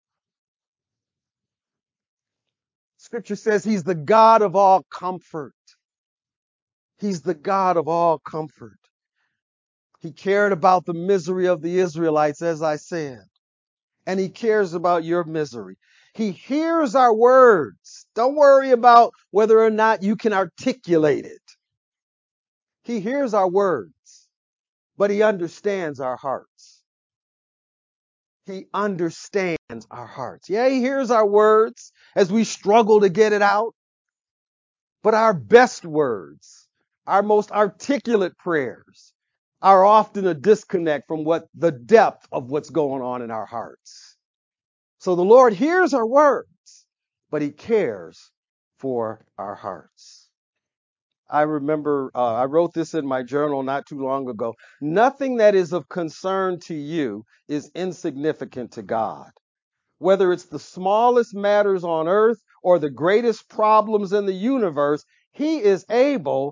Scripture says he's the God of all comfort. He's the God of all comfort. He cared about the misery of the Israelites, as I said. And he cares about your misery. He hears our words. Don't worry about whether or not you can articulate it. He hears our words, but he understands our hearts. He understands our hearts. Yeah, he hears our words as we struggle to get it out. But our best words, our most articulate prayers, are often a disconnect from what the depth of what's going on in our hearts. So the Lord hears our words, but he cares for our hearts. I remember uh, I wrote this in my journal not too long ago. Nothing that is of concern to you is insignificant to God. Whether it's the smallest matters on earth or the greatest problems in the universe, he is able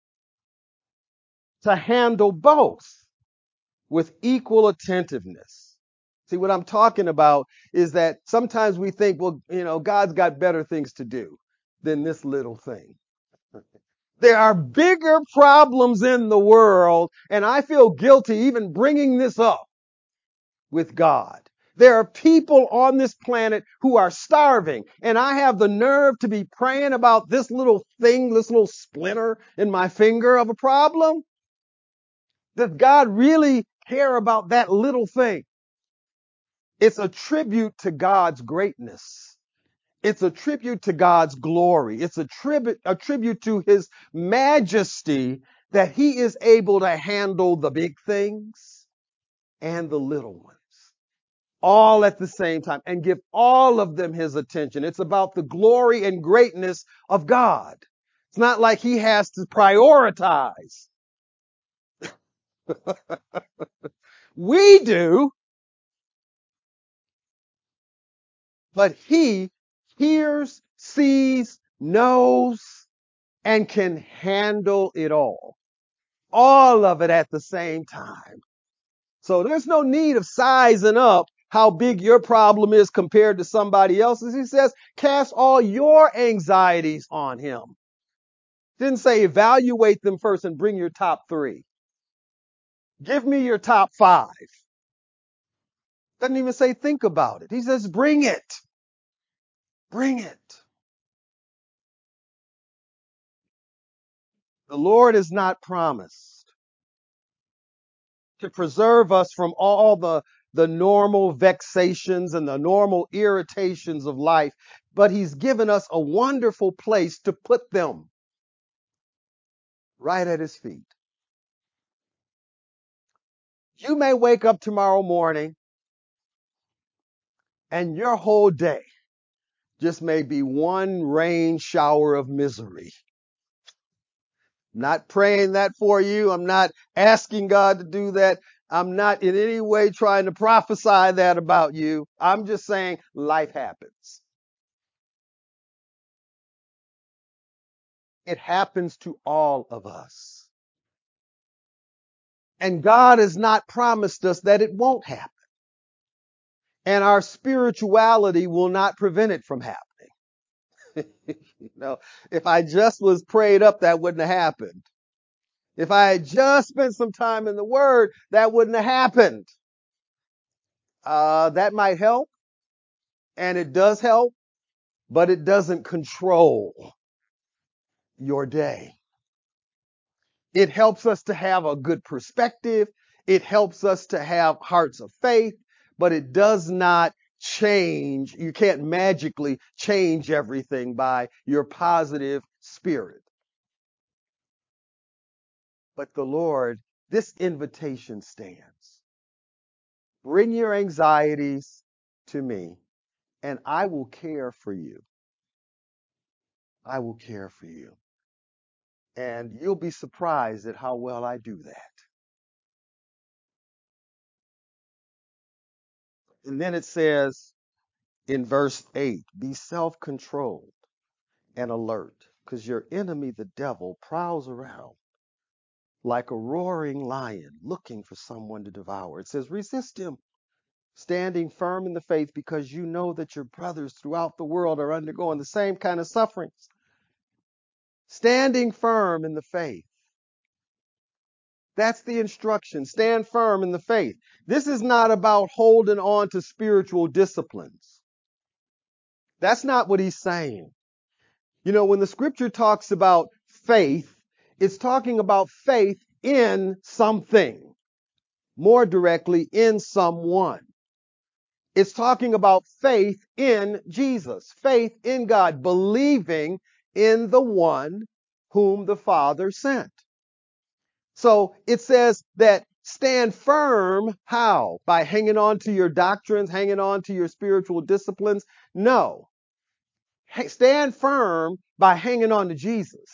to handle both with equal attentiveness. See, what I'm talking about is that sometimes we think, well, you know, God's got better things to do than this little thing. There are bigger problems in the world, and I feel guilty even bringing this up with God. There are people on this planet who are starving, and I have the nerve to be praying about this little thing, this little splinter in my finger of a problem. Does God really care about that little thing? It's a tribute to God's greatness. It's a tribute to God's glory. It's a tribute, a tribute to his majesty that he is able to handle the big things and the little ones all at the same time and give all of them his attention. It's about the glory and greatness of God. It's not like he has to prioritize. We do, but he hears, sees, knows, and can handle it all. All of it at the same time. So there's no need of sizing up how big your problem is compared to somebody else's. He says, cast all your anxieties on him. Didn't say evaluate them first and bring your top three. Give me your top five. Doesn't even say think about it. He says, bring it. Bring it. The Lord is not promised to preserve us from all the, the normal vexations and the normal irritations of life, but he's given us a wonderful place to put them right at his feet. You may wake up tomorrow morning and your whole day just may be one rain shower of misery. I'm not praying that for you. I'm not asking God to do that. I'm not in any way trying to prophesy that about you. I'm just saying life happens. It happens to all of us. And God has not promised us that it won't happen. And our spirituality will not prevent it from happening. You know, if I just was prayed up, that wouldn't have happened. If I had just spent some time in the Word, that wouldn't have happened. Uh, that might help, and it does help, but it doesn't control your day. It helps us to have a good perspective. It helps us to have hearts of faith, but it does not change. You can't magically change everything by your positive spirit. But the Lord, this invitation stands. Bring your anxieties to me, and I will care for you. I will care for you. And you'll be surprised at how well I do that. And then it says in verse eight, be self-controlled and alert, because your enemy, the devil, prowls around like a roaring lion looking for someone to devour. It says, resist him, standing firm in the faith, because you know that your brothers throughout the world are undergoing the same kind of sufferings. Standing firm in the faith. That's the instruction. Stand firm in the faith. This is not about holding on to spiritual disciplines. That's not what he's saying. You know, when the scripture talks about faith, it's talking about faith in something, more directly in someone. It's talking about faith in Jesus, faith in God, believing in the one whom the Father sent. So it says that stand firm. How? By hanging on to your doctrines, hanging on to your spiritual disciplines? No. Stand firm by hanging on to Jesus.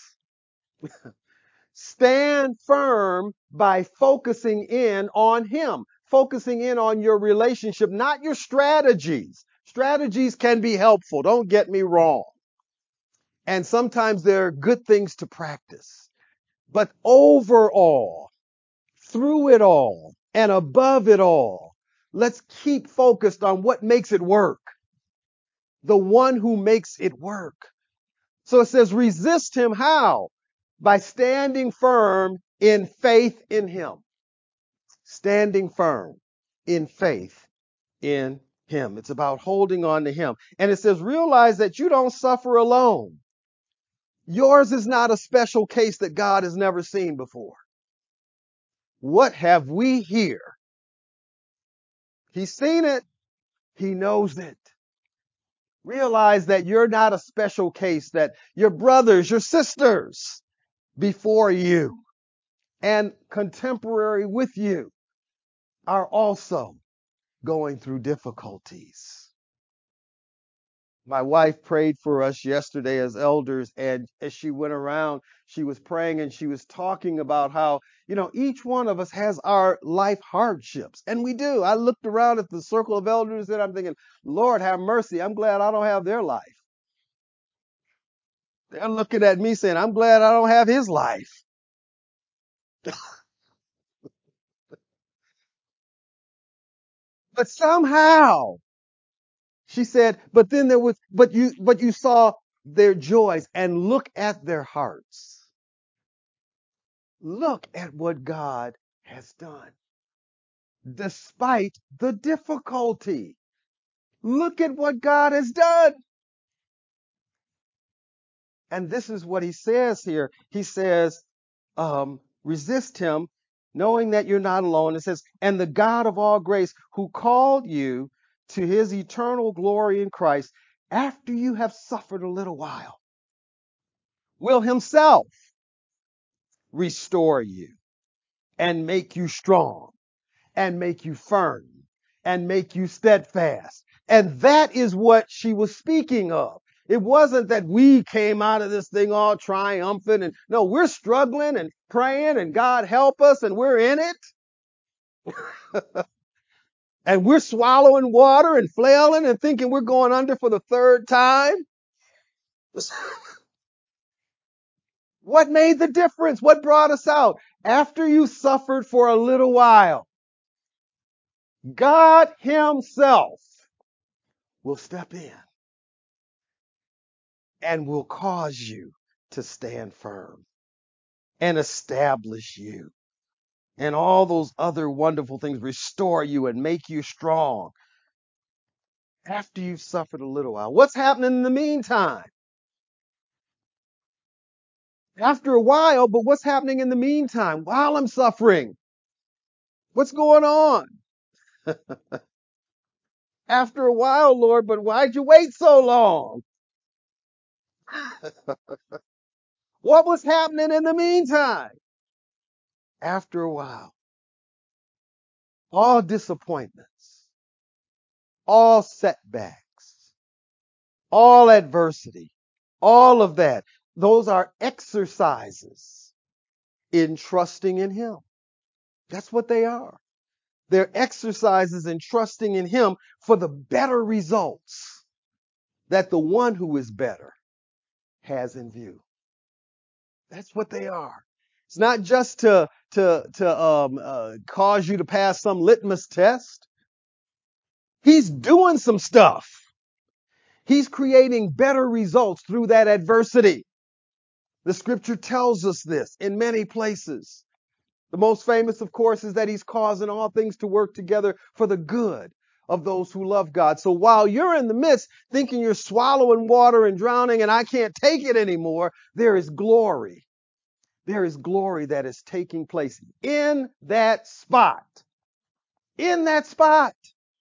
Stand firm by focusing in on him, focusing in on your relationship, not your strategies. Strategies can be helpful. Don't get me wrong. And sometimes they're good things to practice. But overall, through it all and above it all, let's keep focused on what makes it work. The one who makes it work. So it says, resist him how? By standing firm in faith in him. Standing firm in faith in him. It's about holding on to him. And it says, realize that you don't suffer alone. Yours is not a special case that God has never seen before. What have we here? He's seen it. He knows it. Realize that you're not a special case, that your brothers, your sisters before you and contemporary with you are also going through difficulties. My wife prayed for us yesterday as elders, and as she went around, she was praying and she was talking about how, you know, each one of us has our life hardships. And we do. I looked around at the circle of elders and I'm thinking, Lord, have mercy. I'm glad I don't have their life. They're looking at me saying, I'm glad I don't have his life. But somehow, she said, but then there was, but you, but you saw their joys and look at their hearts. Look at what God has done despite the difficulty. Look at what God has done. And this is what he says here. He says, um, resist him, knowing that you're not alone. It says, and the God of all grace, who called you to his eternal glory in Christ, after you have suffered a little while, will himself restore you and make you strong and make you firm and make you steadfast. And that is what she was speaking of. It wasn't that we came out of this thing all triumphant and no, we're struggling and praying and God help us and we're in it and we're swallowing water and flailing and thinking we're going under for the third time. What made the difference? What brought us out? After you suffered for a little while, God himself will step in and will cause you to stand firm and establish you and all those other wonderful things, restore you and make you strong after you've suffered a little while. What's happening in the meantime? After a while, but what's happening in the meantime while I'm suffering? What's going on? After a while, Lord, but why'd you wait so long? What was happening in the meantime? After a while, all disappointments, all setbacks, all adversity, all of that. Those are exercises in trusting in him. That's what they are. They're exercises in trusting in him for the better results that the one who is better has in view. That's what they are. It's not just to to to um, uh, cause you to pass some litmus test. He's doing some stuff. He's creating better results through that adversity. The scripture tells us this in many places. The most famous, of course, is that he's causing all things to work together for the good of those who love God. So while you're in the midst thinking you're swallowing water and drowning and I can't take it anymore, there is glory. There is glory that is taking place in that spot. In that spot.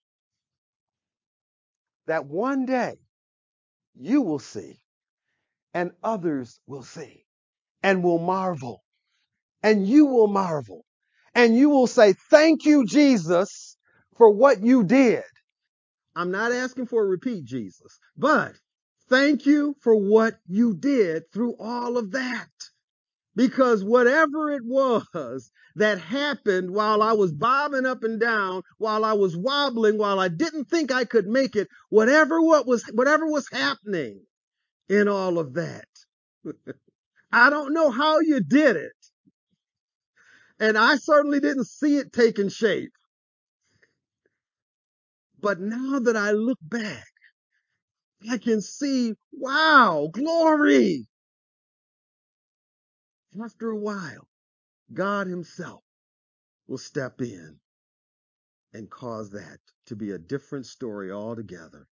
That one day you will see and others will see and will marvel. And you will marvel. And you will say, thank you, Jesus, for what you did. I'm not asking for a repeat, Jesus, but thank you for what you did through all of that. Because whatever it was that happened while I was bobbing up and down, while I was wobbling, while I didn't think I could make it, whatever what was, whatever was happening in all of that, I don't know how you did it. And I certainly didn't see it taking shape. But now that I look back, I can see, wow, glory. After a while, God himself will step in and cause that to be a different story altogether.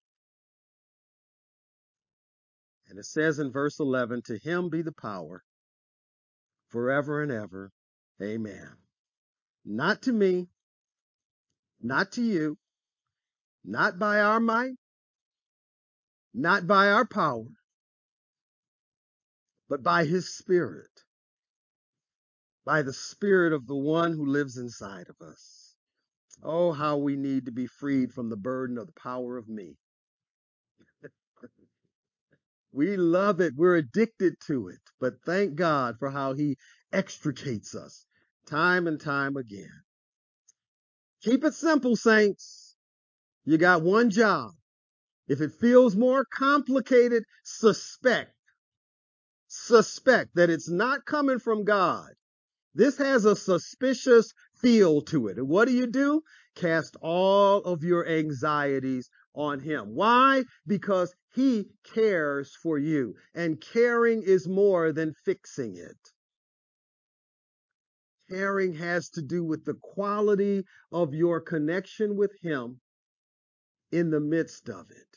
And it says in verse eleven, to him be the power forever and ever. Amen. Not to me, not to you, not by our might, not by our power, but by his spirit, by the spirit of the one who lives inside of us. Oh, how we need to be freed from the burden of the power of me. We love it. We're addicted to it. But thank God for how he extricates us time and time again. Keep it simple, saints. You got one job. If it feels more complicated, suspect, suspect that it's not coming from God. This has a suspicious feel to it. And what do you do? Cast all of your anxieties on him. Why? Because he cares for you. And caring is more than fixing it. Caring has to do with the quality of your connection with him in the midst of it.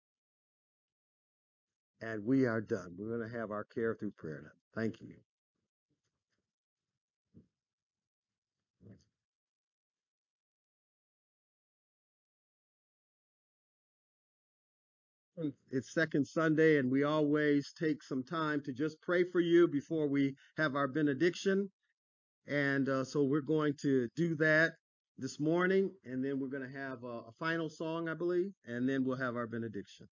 And we are done. We're going to have our care through prayer now. Thank you. It's second Sunday, and we always take some time to just pray for you before we have our benediction. And uh, so we're going to do that this morning, and then we're going to have a, a final song, I believe, and then we'll have our benediction.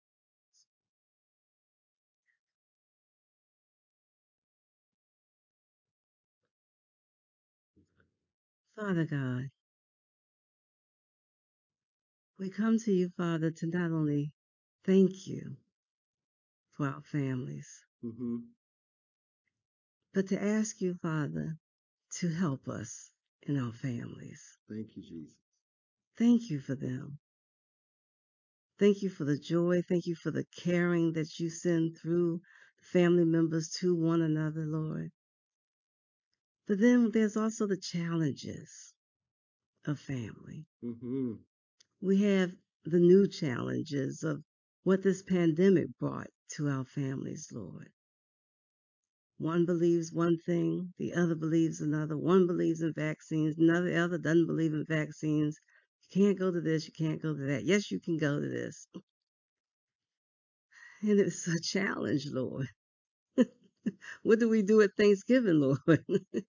Father God, we come to you, Father, to not only thank you for our families, Mm-hmm. but to ask you, Father, to help us in our families. Thank you, Jesus. Thank you for them. Thank you for the joy. Thank you for the caring that you send through family members to one another, Lord. But then there's also the challenges of family. Mm-hmm. We have the new challenges of what this pandemic brought to our families, Lord. One believes one thing, the other believes another. One believes in vaccines, another other doesn't believe in vaccines. You can't go to this, you can't go to that. Yes, you can go to this. And it's a challenge, Lord. What do we do at Thanksgiving, Lord?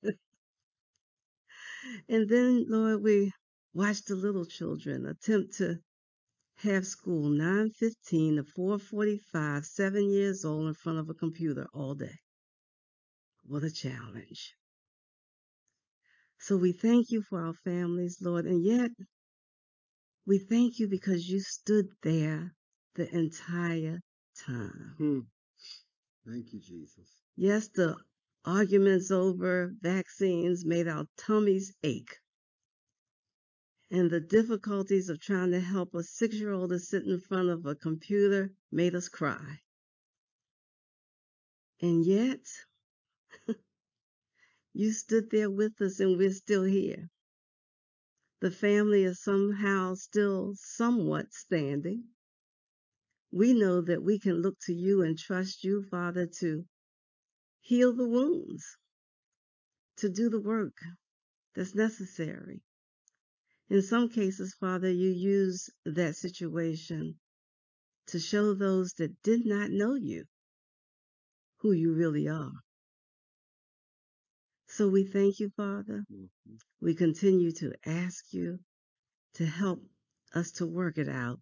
And then, Lord, we watch the little children attempt to have school nine fifteen to four forty-five, seven years old in front of a computer all day. What a challenge. So we thank you for our families, Lord, and yet we thank you because you stood there the entire time. Hmm. Thank you, Jesus. Yes, the arguments over vaccines made our tummies ache. And the difficulties of trying to help a six-year-old to sit in front of a computer made us cry. And yet, you stood there with us and we're still here. The family is somehow still somewhat standing. We know that we can look to you and trust you, Father, to heal the wounds, to do the work that's necessary. In some cases, Father, you use that situation to show those that did not know you who you really are. So we thank you, Father. Mm-hmm. We continue to ask you to help us to work it out.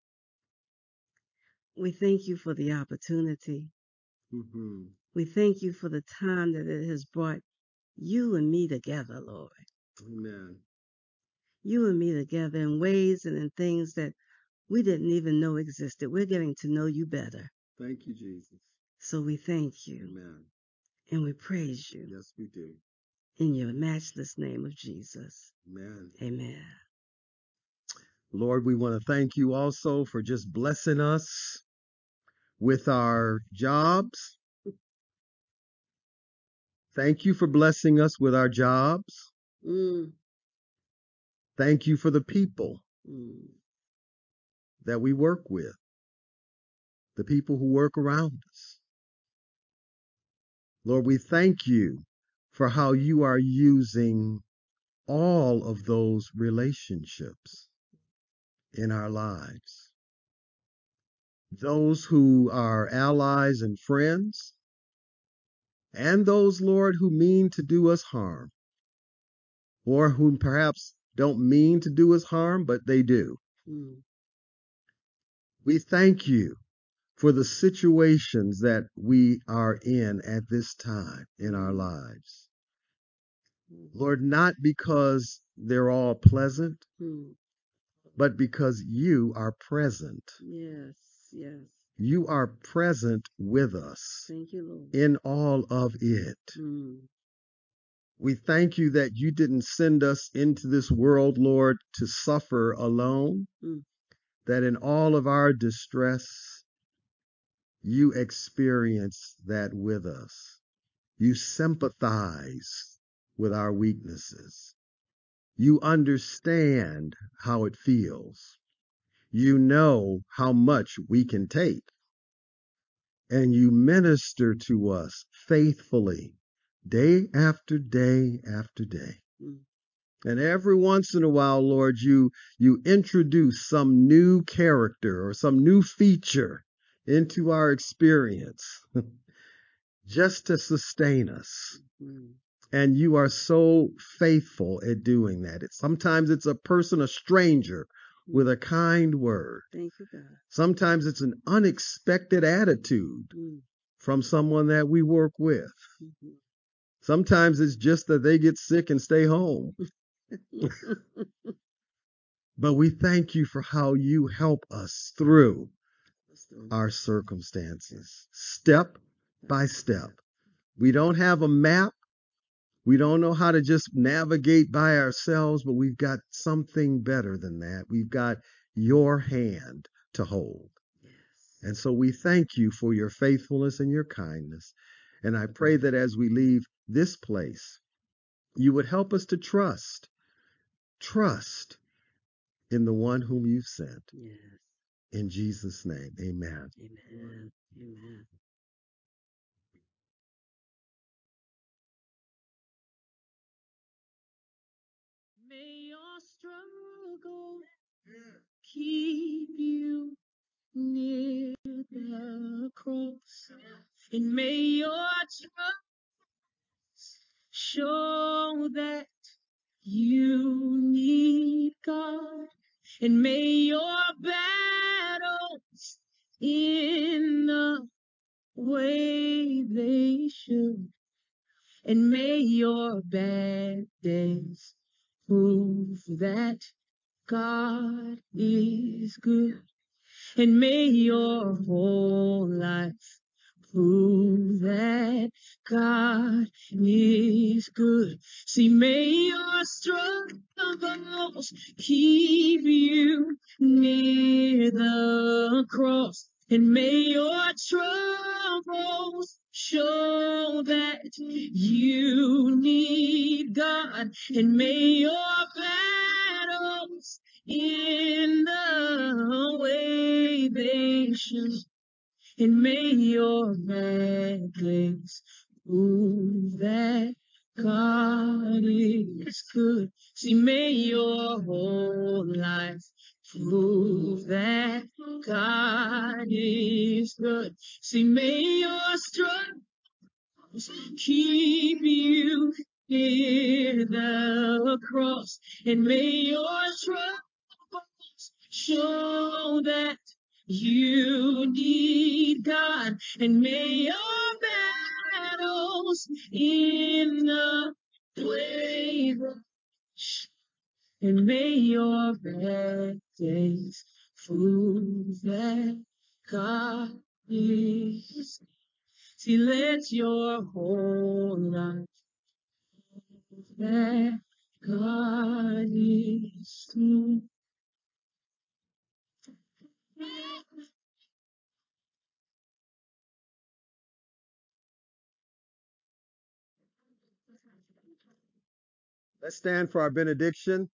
We thank you for the opportunity. Mm-hmm. We thank you for the time that it has brought you and me together, Lord. Amen. You and me together in ways and in things that we didn't even know existed. We're getting to know you better. Thank you, Jesus. So we thank you. Amen. And we praise you. Yes, we do. In your matchless name of Jesus. Amen. Amen. Lord, we want to thank you also for just blessing us with our jobs. Thank you for blessing us with our jobs. Mm, Thank you for the people mm, that we work with, the people who work around us. Lord, we thank you for how you are using all of those relationships in our lives. Those who are allies and friends, and those, Lord, who mean to do us harm, or who perhaps don't mean to do us harm, but they do. mm, We thank you for the situations that we are in at this time in our lives. mm, Lord, not because they're all pleasant, mm. but because you are present. Yes, yes. You are present with us Thank you, Lord. in all of it. Mm, We thank you that you didn't send us into this world, Lord, to suffer alone, mm, that in all of our distress, you experience that with us. You sympathize with our weaknesses. You understand how it feels. You know how much we can take. And you minister to us faithfully, day after day after day. mm. And every once in a while, Lord, you you introduce some new character or some new feature into our experience just to sustain us. Mm. And you are so faithful at doing that. It, sometimes it's a person, a stranger, with a kind word. Thank you, God. Sometimes it's an unexpected attitude Mm, from someone that we work with. mhm. Sometimes it's just that they get sick and stay home. But we thank you for how you help us through our circumstances, step by step. We don't have a map. We don't know how to just navigate by ourselves, but we've got something better than that. We've got your hand to hold. Yes. And so we thank you for your faithfulness and your kindness. And I pray that as we leave this place, you would help us to trust, trust in the one whom you've sent. Yes. In Jesus' name, amen. Amen. Amen. May your struggle keep you near the cross, and may your trust show that you need God, and may your battles in the way they should, and may your bad days prove that God is good, and may your whole life prove that God is good. See, may your struggles keep you near the cross, and may your troubles show that you need God, and may your battles in the way they should, and may your bad days prove that God is good. See, may your whole life prove that God is good. See, may your struggles keep you near the cross, and may your troubles show that you need God, and may your battles in the way, and may your bad days prove that God is. See, let your whole life that God is good. Let's stand for our benediction.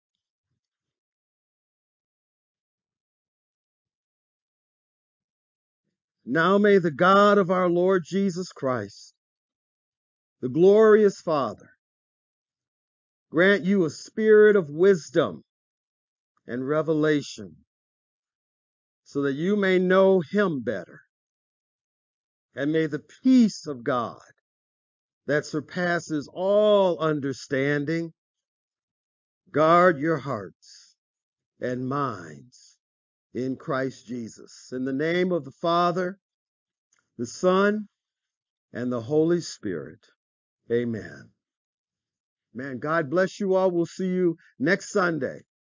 Now may the God of our Lord Jesus Christ, the glorious Father, grant you a spirit of wisdom and revelation so that you may know him better. And may the peace of God that surpasses all understanding guard your hearts and minds in Christ Jesus. In the name of the Father, the Son, and the Holy Spirit. Amen. Man, God bless you all. We'll see you next Sunday.